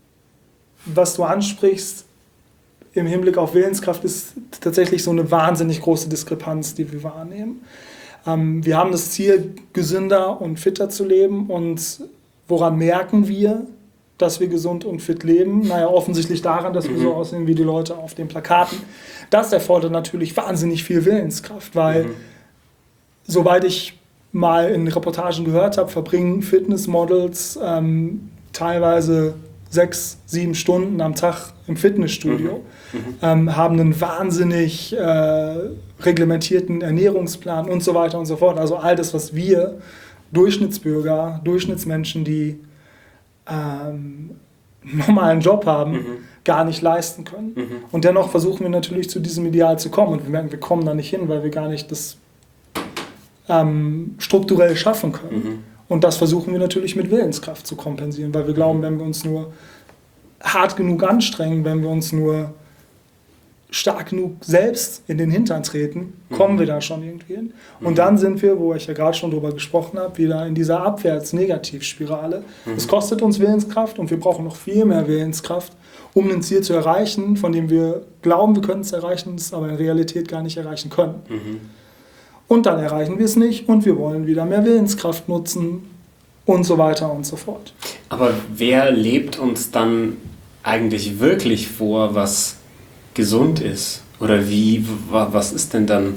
was du ansprichst, im Hinblick auf Willenskraft ist tatsächlich so eine wahnsinnig große Diskrepanz, die wir wahrnehmen. Wir haben das Ziel, gesünder und fitter zu leben. Und woran merken wir, dass wir gesund und fit leben? Naja, offensichtlich daran, dass wir so aussehen wie die Leute auf den Plakaten. Das erfordert natürlich wahnsinnig viel Willenskraft, weil, soweit ich mal in Reportagen gehört habe, verbringen Fitnessmodels teilweise 6-7 Stunden am Tag im Fitnessstudio, haben einen wahnsinnig reglementierten Ernährungsplan und so weiter und so fort. Also all das, was wir Durchschnittsbürger, Durchschnittsmenschen, die einen normalen Job haben, gar nicht leisten können. Und dennoch versuchen wir natürlich zu diesem Ideal zu kommen. Und wir merken, wir kommen da nicht hin, weil wir gar nicht das strukturell schaffen können. Und das versuchen wir natürlich mit Willenskraft zu kompensieren, weil wir glauben, wenn wir uns nur hart genug anstrengen, wenn wir uns nur stark genug selbst in den Hintern treten, kommen wir da schon irgendwie hin. Und dann sind wir, wo ich ja gerade schon drüber gesprochen habe, wieder in dieser Abwärts-Negativspirale. Es kostet uns Willenskraft und wir brauchen noch viel mehr Willenskraft, um ein Ziel zu erreichen, von dem wir glauben, wir können es erreichen, es aber in Realität gar nicht erreichen können. Und dann erreichen wir es nicht und wir wollen wieder mehr Willenskraft nutzen und so weiter und so fort. Aber wer lebt uns dann eigentlich wirklich vor, was gesund ist? Oder was ist denn dann?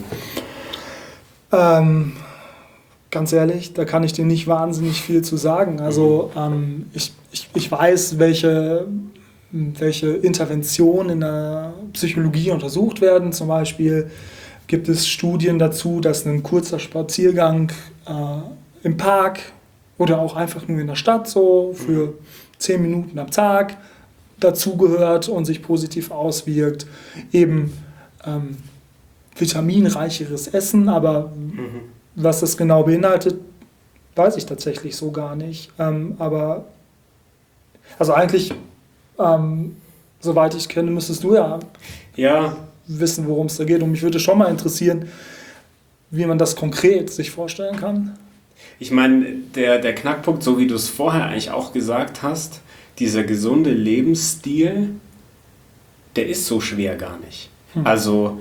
Ganz ehrlich, da kann ich dir nicht wahnsinnig viel zu sagen. Also ich weiß, welche Interventionen in der Psychologie untersucht werden. Zum Beispiel gibt es Studien dazu, dass ein kurzer Spaziergang im Park oder auch einfach nur in der Stadt so für 10 Minuten am Tag dazugehört und sich positiv auswirkt. Eben vitaminreicheres Essen, aber was das genau beinhaltet, weiß ich tatsächlich so gar nicht. Aber also eigentlich, soweit ich kenne, müsstest du ja wissen, worum es da geht. Und mich würde schon mal interessieren, wie man das konkret sich vorstellen kann. Ich meine, der Knackpunkt, so wie du es vorher eigentlich auch gesagt hast, dieser gesunde Lebensstil, der ist so schwer gar nicht. Also,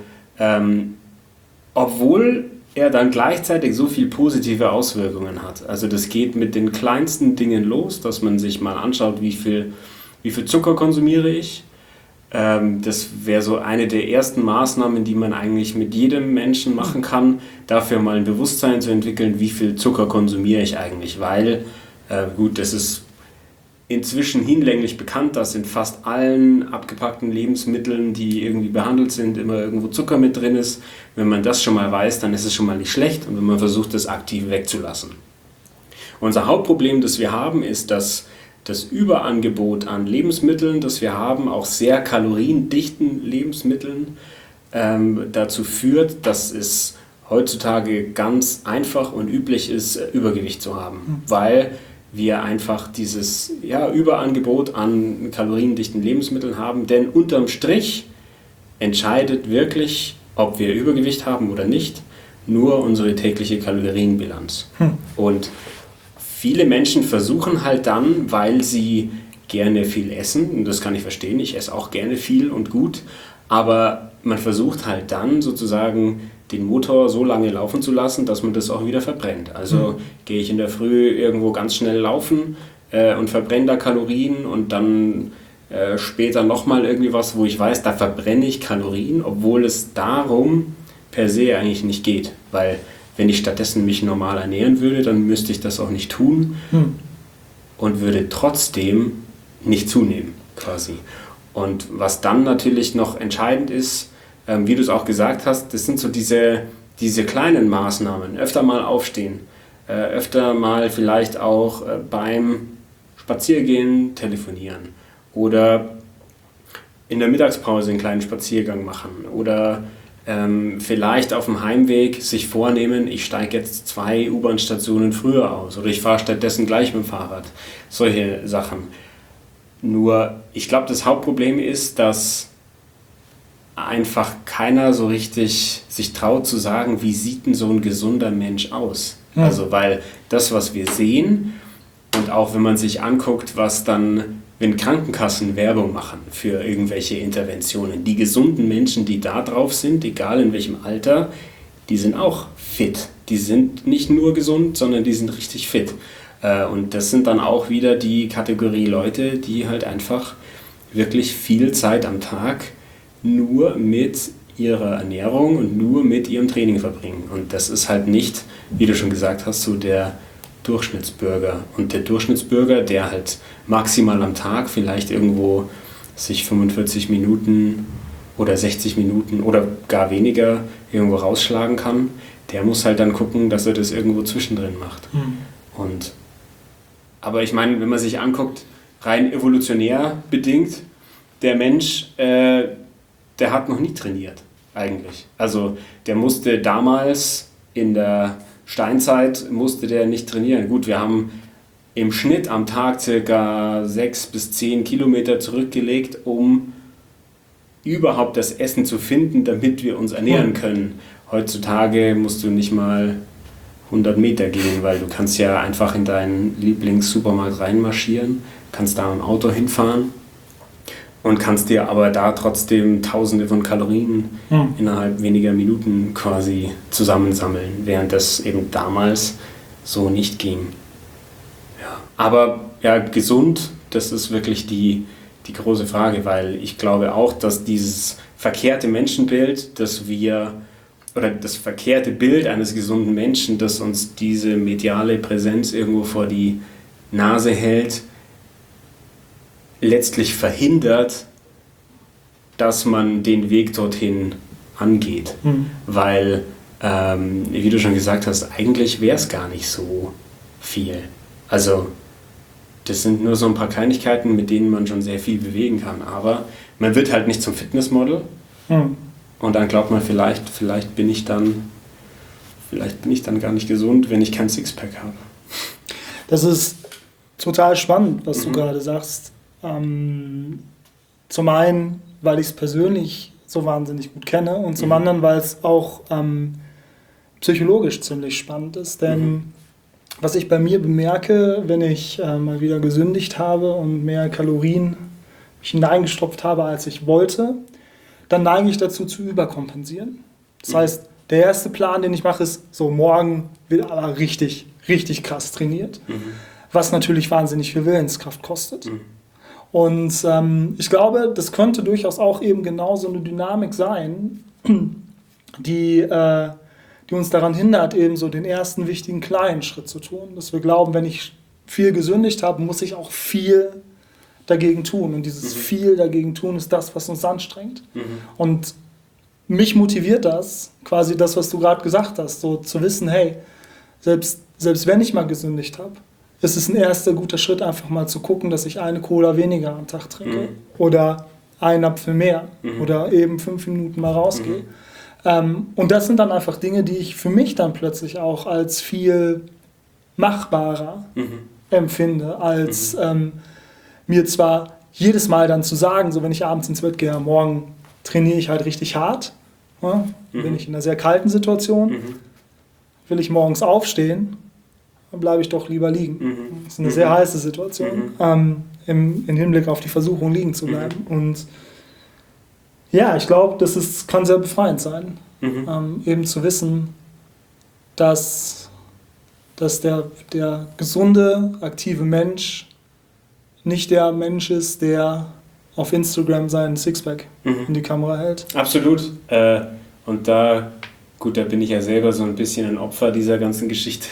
obwohl er dann gleichzeitig so viel positive Auswirkungen hat. Also das geht mit den kleinsten Dingen los, dass man sich mal anschaut, wie viel Zucker konsumiere ich. Das wäre so eine der ersten Maßnahmen, die man eigentlich mit jedem Menschen machen kann, dafür mal ein Bewusstsein zu entwickeln, wie viel Zucker konsumiere ich eigentlich. Weil, das ist inzwischen hinlänglich bekannt, dass in fast allen abgepackten Lebensmitteln, die irgendwie behandelt sind, immer irgendwo Zucker mit drin ist. Wenn man das schon mal weiß, dann ist es schon mal nicht schlecht und wenn man versucht, das aktiv wegzulassen. Unser Hauptproblem, das wir haben, ist, dass das Überangebot an Lebensmitteln, das wir haben, auch sehr kaloriendichten Lebensmitteln, dazu führt, dass es heutzutage ganz einfach und üblich ist, Übergewicht zu haben, weil wir einfach dieses Überangebot an kaloriendichten Lebensmitteln haben, denn unterm Strich entscheidet wirklich, ob wir Übergewicht haben oder nicht, nur unsere tägliche Kalorienbilanz. Und viele Menschen versuchen halt dann, weil sie gerne viel essen, und das kann ich verstehen, ich esse auch gerne viel und gut, aber man versucht halt dann sozusagen den Motor so lange laufen zu lassen, dass man das auch wieder verbrennt. Also gehe ich in der Früh irgendwo ganz schnell laufen und verbrenne da Kalorien und dann später nochmal irgendwie was, wo ich weiß, da verbrenne ich Kalorien, obwohl es darum per se eigentlich nicht geht, weil wenn ich stattdessen mich normal ernähren würde, dann müsste ich das auch nicht tun und würde trotzdem nicht zunehmen quasi. Und was dann natürlich noch entscheidend ist, wie du es auch gesagt hast, das sind so diese kleinen Maßnahmen. Öfter mal aufstehen, öfter mal vielleicht auch beim Spaziergehen telefonieren oder in der Mittagspause einen kleinen Spaziergang machen oder vielleicht auf dem Heimweg sich vornehmen, ich steige jetzt 2 U-Bahn-Stationen früher aus oder ich fahre stattdessen gleich mit dem Fahrrad. Solche Sachen. Nur, ich glaube, das Hauptproblem ist, dass einfach keiner so richtig sich traut zu sagen, wie sieht denn so ein gesunder Mensch aus? Also, weil das, was wir sehen und auch wenn man sich anguckt, was dann, wenn Krankenkassen Werbung machen für irgendwelche Interventionen, die gesunden Menschen, die da drauf sind, egal in welchem Alter, die sind auch fit. Die sind nicht nur gesund, sondern die sind richtig fit. Und das sind dann auch wieder die Kategorie Leute, die halt einfach wirklich viel Zeit am Tag nur mit ihrer Ernährung und nur mit ihrem Training verbringen. Und das ist halt nicht, wie du schon gesagt hast, so der Durchschnittsbürger. Und der Durchschnittsbürger, der halt maximal am Tag vielleicht irgendwo sich 45 Minuten oder 60 Minuten oder gar weniger irgendwo rausschlagen kann, der muss halt dann gucken, dass er das irgendwo zwischendrin macht. Aber ich meine, wenn man sich anguckt, rein evolutionär bedingt, der Mensch, der hat noch nie trainiert eigentlich. Also der musste damals in der Steinzeit musste der nicht trainieren. Gut, wir haben im Schnitt am Tag ca. 6 bis 10 Kilometer zurückgelegt, um überhaupt das Essen zu finden, damit wir uns ernähren können. Heutzutage musst du nicht mal 100 Meter gehen, weil du kannst ja einfach in deinen Lieblingssupermarkt reinmarschieren, kannst da im Auto hinfahren und kannst dir aber da trotzdem Tausende von Kalorien innerhalb weniger Minuten quasi zusammensammeln, während das eben damals so nicht ging. Ja. Aber ja, gesund, das ist wirklich die große Frage, weil ich glaube auch, dass dieses verkehrte Menschenbild, oder das verkehrte Bild eines gesunden Menschen, das uns diese mediale Präsenz irgendwo vor die Nase hält, letztlich verhindert, dass man den Weg dorthin angeht. Weil, wie du schon gesagt hast, eigentlich wäre es gar nicht so viel. Also das sind nur so ein paar Kleinigkeiten, mit denen man schon sehr viel bewegen kann. Aber man wird halt nicht zum Fitnessmodel. Und dann glaubt man, vielleicht bin ich dann gar nicht gesund, wenn ich kein Sixpack habe. Das ist total spannend, was du gerade sagst. Zum einen, weil ich es persönlich so wahnsinnig gut kenne und zum anderen, weil es auch psychologisch ziemlich spannend ist. Denn was ich bei mir bemerke, wenn ich mal wieder gesündigt habe und mehr Kalorien mich hineingestopft habe, als ich wollte, dann neige ich dazu zu überkompensieren. Das heißt, der erste Plan, den ich mache, ist so, morgen wird aber richtig, richtig krass trainiert, was natürlich wahnsinnig viel Willenskraft kostet. Und ich glaube, das könnte durchaus auch eben genau so eine Dynamik sein, die uns daran hindert, eben so den ersten wichtigen kleinen Schritt zu tun. Dass wir glauben, wenn ich viel gesündigt habe, muss ich auch viel dagegen tun. Und dieses viel dagegen tun ist das, was uns anstrengt. Und mich motiviert das, quasi das, was du gerade gesagt hast, so zu wissen, hey, selbst wenn ich mal gesündigt habe, ist es ein erster guter Schritt, einfach mal zu gucken, dass ich eine Cola weniger am Tag trinke oder einen Apfel mehr oder eben 5 Minuten mal rausgehe. Und das sind dann einfach Dinge, die ich für mich dann plötzlich auch als viel machbarer empfinde, als mir zwar jedes Mal dann zu sagen, so wenn ich abends ins Bett gehe, morgen trainiere ich halt richtig hart, bin ich in einer sehr kalten Situation, will ich morgens aufstehen, dann bleibe ich doch lieber liegen. Das ist eine sehr heiße Situation, im Hinblick auf die Versuchung liegen zu bleiben. Und ja, ich glaube, kann sehr befreiend sein, eben zu wissen, dass der gesunde, aktive Mensch nicht der Mensch ist, der auf Instagram seinen Sixpack in die Kamera hält. Absolut. Und da bin ich ja selber so ein bisschen ein Opfer dieser ganzen Geschichte.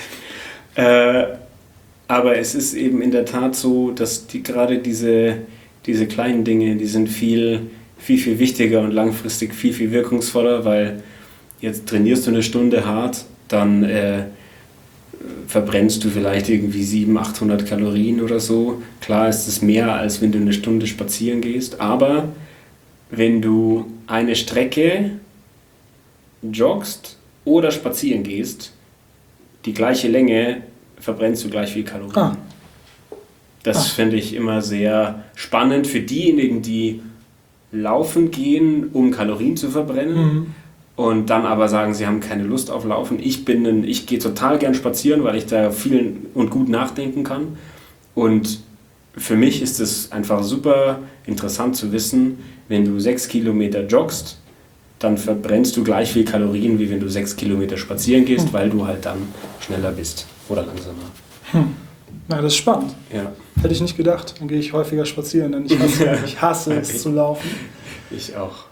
Aber es ist eben in der Tat so, dass gerade diese kleinen Dinge, die sind viel, viel, viel wichtiger und langfristig viel, viel wirkungsvoller, weil jetzt trainierst du eine Stunde hart, dann verbrennst du vielleicht irgendwie 700, 800 Kalorien oder so. Klar ist es mehr, als wenn du eine Stunde spazieren gehst, aber wenn du eine Strecke joggst oder spazieren gehst, die gleiche Länge, verbrennst du gleich viel Kalorien. Das finde ich immer sehr spannend für diejenigen, die laufen gehen, um Kalorien zu verbrennen. Und dann aber sagen, sie haben keine Lust auf Laufen. Ich gehe total gern spazieren, weil ich da viel und gut nachdenken kann. Und für mich ist es einfach super interessant zu wissen, wenn du 6 Kilometer joggst, dann verbrennst du gleich viel Kalorien, wie wenn du 6 Kilometer spazieren gehst, weil du halt dann schneller bist oder langsamer. Na, das ist spannend. Ja. Hätte ich nicht gedacht. Dann gehe ich häufiger spazieren, denn ich hasse es zu laufen. Ich auch.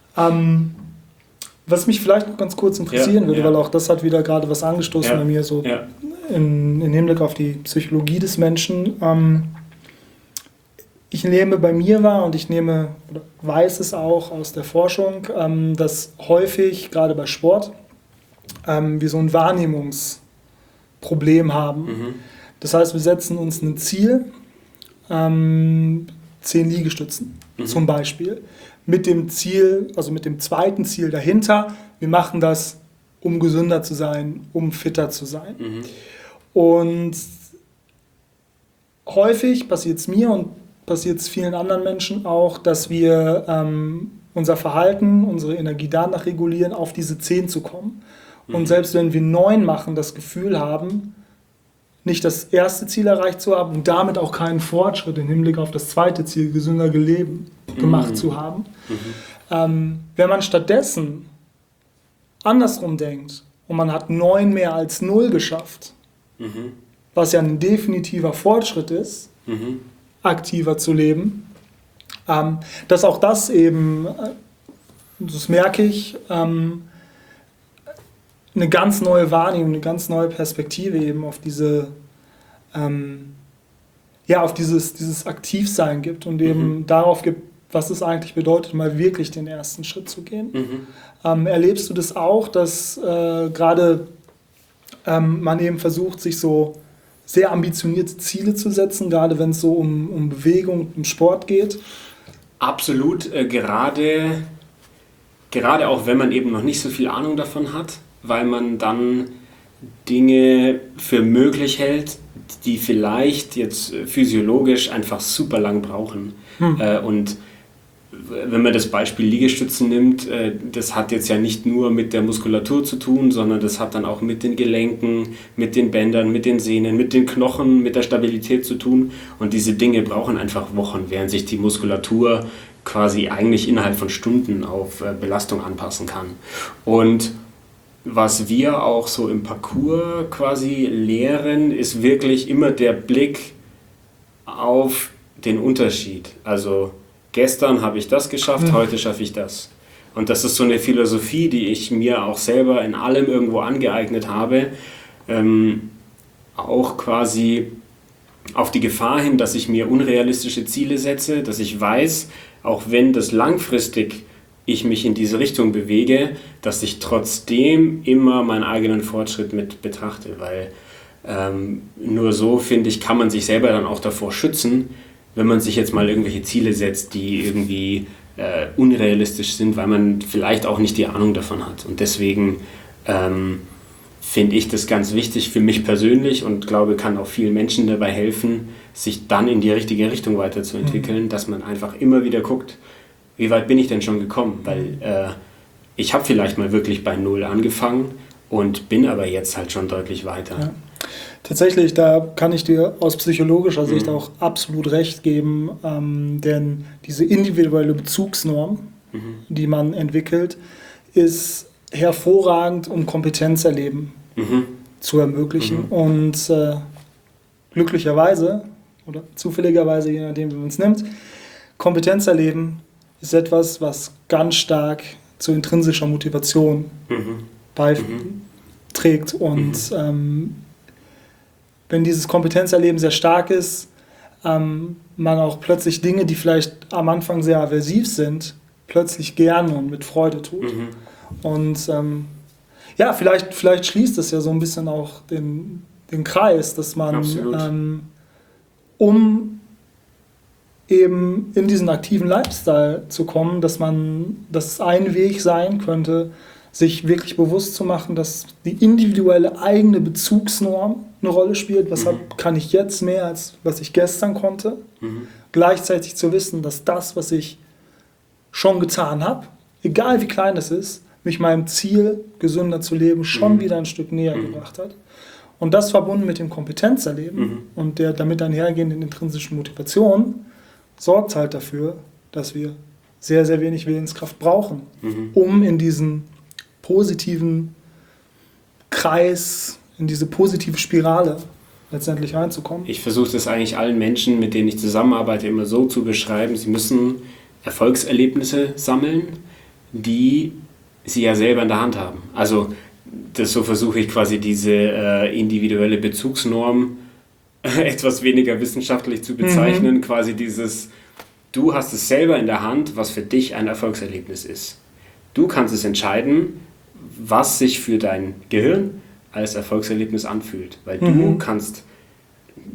Was mich vielleicht noch ganz kurz interessieren würde, weil auch das hat wieder gerade was angestoßen bei mir, so in Hinblick auf die Psychologie des Menschen. Ich nehme bei mir wahr und weiß es auch aus der Forschung, dass häufig, gerade bei Sport, wir so ein Wahrnehmungsproblem haben. Das heißt, wir setzen uns ein Ziel, 10 Liegestützen zum Beispiel. Mit dem Ziel, also mit dem zweiten Ziel dahinter, wir machen das, um gesünder zu sein, um fitter zu sein. Und häufig passiert es mir und passiert es vielen anderen Menschen auch, dass wir unser Verhalten, unsere Energie danach regulieren, auf diese 10 zu kommen. Und selbst wenn wir 9 machen, das Gefühl haben, nicht das erste Ziel erreicht zu haben und damit auch keinen Fortschritt im Hinblick auf das zweite Ziel, gesünder gemacht zu haben. Wenn man stattdessen andersrum denkt und man hat 9 mehr als 0 geschafft, was ja ein definitiver Fortschritt ist, aktiver zu leben, dass auch das eben, das merke ich, eine ganz neue Wahrnehmung, eine ganz neue Perspektive eben auf diese, auf dieses Aktivsein gibt und eben darauf gibt, was es eigentlich bedeutet, mal wirklich den ersten Schritt zu gehen. Erlebst du das auch, dass gerade man eben versucht, sich so sehr ambitionierte Ziele zu setzen, gerade wenn es so um Bewegung, um Sport geht? Absolut, gerade auch wenn man eben noch nicht so viel Ahnung davon hat, weil man dann Dinge für möglich hält, die vielleicht jetzt physiologisch einfach super lang brauchen. Und wenn man das Beispiel Liegestützen nimmt, das hat jetzt ja nicht nur mit der Muskulatur zu tun, sondern das hat dann auch mit den Gelenken, mit den Bändern, mit den Sehnen, mit den Knochen, mit der Stabilität zu tun. Und diese Dinge brauchen einfach Wochen, während sich die Muskulatur quasi eigentlich innerhalb von Stunden auf Belastung anpassen kann. Und was wir auch so im Parcours quasi lehren, ist wirklich immer der Blick auf den Unterschied. Also gestern habe ich das geschafft, heute schaffe ich das. Und das ist so eine Philosophie, die ich mir auch selber in allem irgendwo angeeignet habe, auch quasi auf die Gefahr hin, dass ich mir unrealistische Ziele setze, dass ich weiß, auch wenn das langfristig ich mich in diese Richtung bewege, dass ich trotzdem immer meinen eigenen Fortschritt mit betrachte, weil nur so, finde ich, kann man sich selber dann auch davor schützen, wenn man sich jetzt mal irgendwelche Ziele setzt, die irgendwie unrealistisch sind, weil man vielleicht auch nicht die Ahnung davon hat. Und deswegen finde ich das ganz wichtig für mich persönlich und glaube, kann auch vielen Menschen dabei helfen, sich dann in die richtige Richtung weiterzuentwickeln, dass man einfach immer wieder guckt, wie weit bin ich denn schon gekommen? Weil ich habe vielleicht mal wirklich bei 0 angefangen und bin aber jetzt halt schon deutlich weiter. Ja. Tatsächlich, da kann ich dir aus psychologischer Sicht auch absolut recht geben, denn diese individuelle Bezugsnorm, die man entwickelt, ist hervorragend, um Kompetenzerleben zu ermöglichen. Und glücklicherweise oder zufälligerweise, je nachdem, wie man es nimmt, Kompetenzerleben ist etwas, was ganz stark zu intrinsischer Motivation beiträgt. Und wenn dieses Kompetenzerleben sehr stark ist, man auch plötzlich Dinge, die vielleicht am Anfang sehr aversiv sind, plötzlich gerne und mit Freude tut. Und vielleicht schließt es ja so ein bisschen auch den Kreis, dass man um eben in diesen aktiven Lifestyle zu kommen, dass es ein Weg sein könnte, sich wirklich bewusst zu machen, dass die individuelle eigene Bezugsnorm eine Rolle spielt. Weshalb kann ich jetzt mehr, als was ich gestern konnte? Gleichzeitig zu wissen, dass das, was ich schon getan habe, egal wie klein es ist, mich meinem Ziel, gesünder zu leben, schon wieder ein Stück näher gebracht hat. Und das verbunden mit dem Kompetenzerleben und der damit einhergehenden intrinsischen Motivation sorgt halt dafür, dass wir sehr, sehr wenig Willenskraft brauchen, um in diesen positiven Kreis, in diese positive Spirale letztendlich reinzukommen. Ich versuche das eigentlich allen Menschen, mit denen ich zusammenarbeite, immer so zu beschreiben, sie müssen Erfolgserlebnisse sammeln, die sie ja selber in der Hand haben. Also so versuche ich quasi diese individuelle Bezugsnorm etwas weniger wissenschaftlich zu bezeichnen, quasi dieses, du hast es selber in der Hand, was für dich ein Erfolgserlebnis ist. Du kannst es entscheiden, was sich für dein Gehirn als Erfolgserlebnis anfühlt, weil du kannst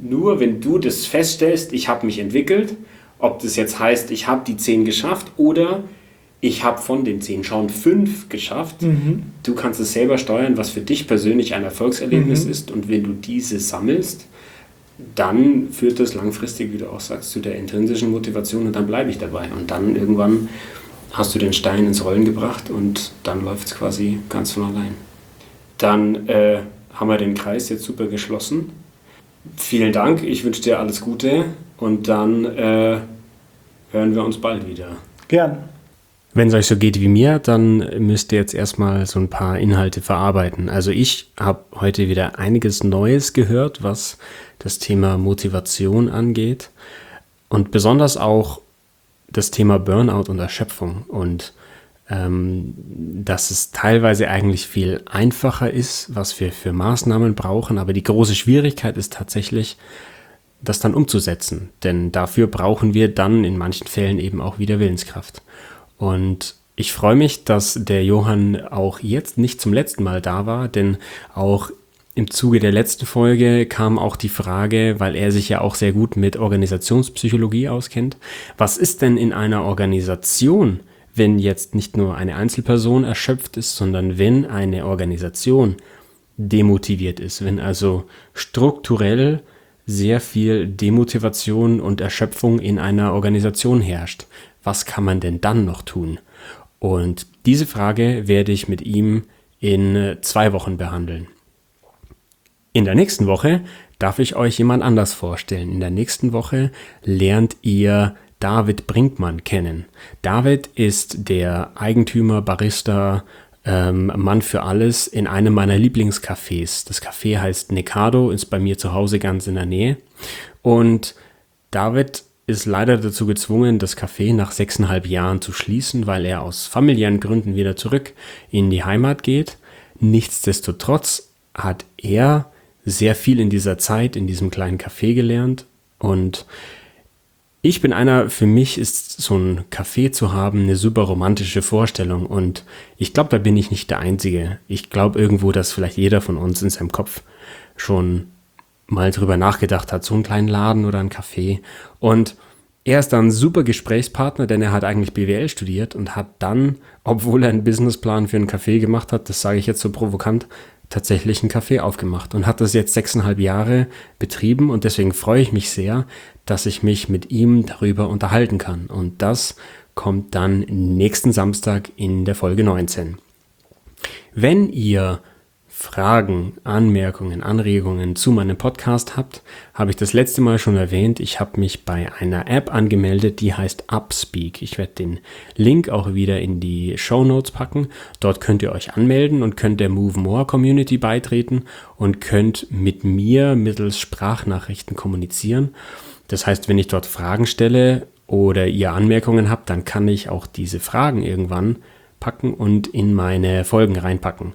nur wenn du das feststellst, ich habe mich entwickelt, ob das jetzt heißt, ich habe die 10 geschafft oder ich habe von den 10 schon 5 geschafft. Du kannst es selber steuern, was für dich persönlich ein Erfolgserlebnis ist. Und wenn du diese sammelst, dann führt das langfristig, wie du auch sagst, zu der intrinsischen Motivation und dann bleibe ich dabei. Und dann irgendwann hast du den Stein ins Rollen gebracht und dann läuft es quasi ganz von allein. Dann haben wir den Kreis jetzt super geschlossen. Vielen Dank, ich wünsche dir alles Gute und dann hören wir uns bald wieder. Gern. Wenn es euch so geht wie mir, dann müsst ihr jetzt erstmal so ein paar Inhalte verarbeiten. Also ich habe heute wieder einiges Neues gehört, was das Thema Motivation angeht und besonders auch das Thema Burnout und Erschöpfung und dass es teilweise eigentlich viel einfacher ist, was wir für Maßnahmen brauchen, aber die große Schwierigkeit ist tatsächlich, das dann umzusetzen, denn dafür brauchen wir dann in manchen Fällen eben auch wieder Willenskraft. Und ich freue mich, dass der Johann auch jetzt nicht zum letzten Mal da war, denn auch im Zuge der letzten Folge kam auch die Frage, weil er sich ja auch sehr gut mit Organisationspsychologie auskennt, was ist denn in einer Organisation, wenn jetzt nicht nur eine Einzelperson erschöpft ist, sondern wenn eine Organisation demotiviert ist, wenn also strukturell sehr viel Demotivation und Erschöpfung in einer Organisation herrscht. Was kann man denn dann noch tun? Und diese Frage werde ich mit ihm in 2 Wochen behandeln. In der nächsten Woche darf ich euch jemand anders vorstellen. In der nächsten Woche lernt ihr David Brinkmann kennen. David ist der Eigentümer, Barista, Mann für alles in einem meiner Lieblingscafés. Das Café heißt Necado, ist bei mir zu Hause ganz in der Nähe. Und David ist leider dazu gezwungen, das Café nach 6,5 Jahren zu schließen, weil er aus familiären Gründen wieder zurück in die Heimat geht. Nichtsdestotrotz hat er sehr viel in dieser Zeit in diesem kleinen Café gelernt und ich bin für mich ist so ein Café zu haben eine super romantische Vorstellung und ich glaube, da bin ich nicht der Einzige. Ich glaube irgendwo, dass vielleicht jeder von uns in seinem Kopf schon mal drüber nachgedacht hat, so einen kleinen Laden oder ein Café. Und er ist dann ein super Gesprächspartner, denn er hat eigentlich BWL studiert und hat dann, obwohl er einen Businessplan für ein Café gemacht hat, das sage ich jetzt so provokant, tatsächlich ein Café aufgemacht und hat das jetzt 6,5 Jahre betrieben und deswegen freue ich mich sehr, dass ich mich mit ihm darüber unterhalten kann. Und das kommt dann nächsten Samstag in der Folge 19. Wenn ihr Fragen, Anmerkungen, Anregungen zu meinem Podcast habt, habe ich das letzte Mal schon erwähnt. Ich habe mich bei einer App angemeldet, die heißt Upspeak. Ich werde den Link auch wieder in die Shownotes packen. Dort könnt ihr euch anmelden und könnt der Move More Community beitreten und könnt mit mir mittels Sprachnachrichten kommunizieren. Das heißt, wenn ich dort Fragen stelle oder ihr Anmerkungen habt, dann kann ich auch diese Fragen irgendwann packen und in meine Folgen reinpacken.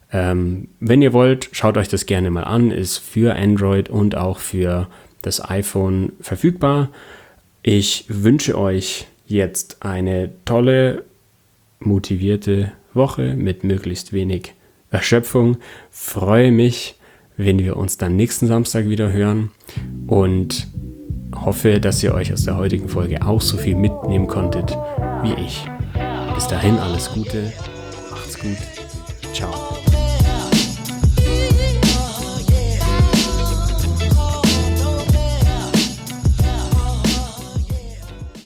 Wenn ihr wollt, schaut euch das gerne mal an, ist für Android und auch für das iPhone verfügbar. Ich wünsche euch jetzt eine tolle, motivierte Woche mit möglichst wenig Erschöpfung. Freue mich, wenn wir uns dann nächsten Samstag wieder hören und hoffe, dass ihr euch aus der heutigen Folge auch so viel mitnehmen konntet wie ich. Bis dahin alles Gute, macht's gut, ciao.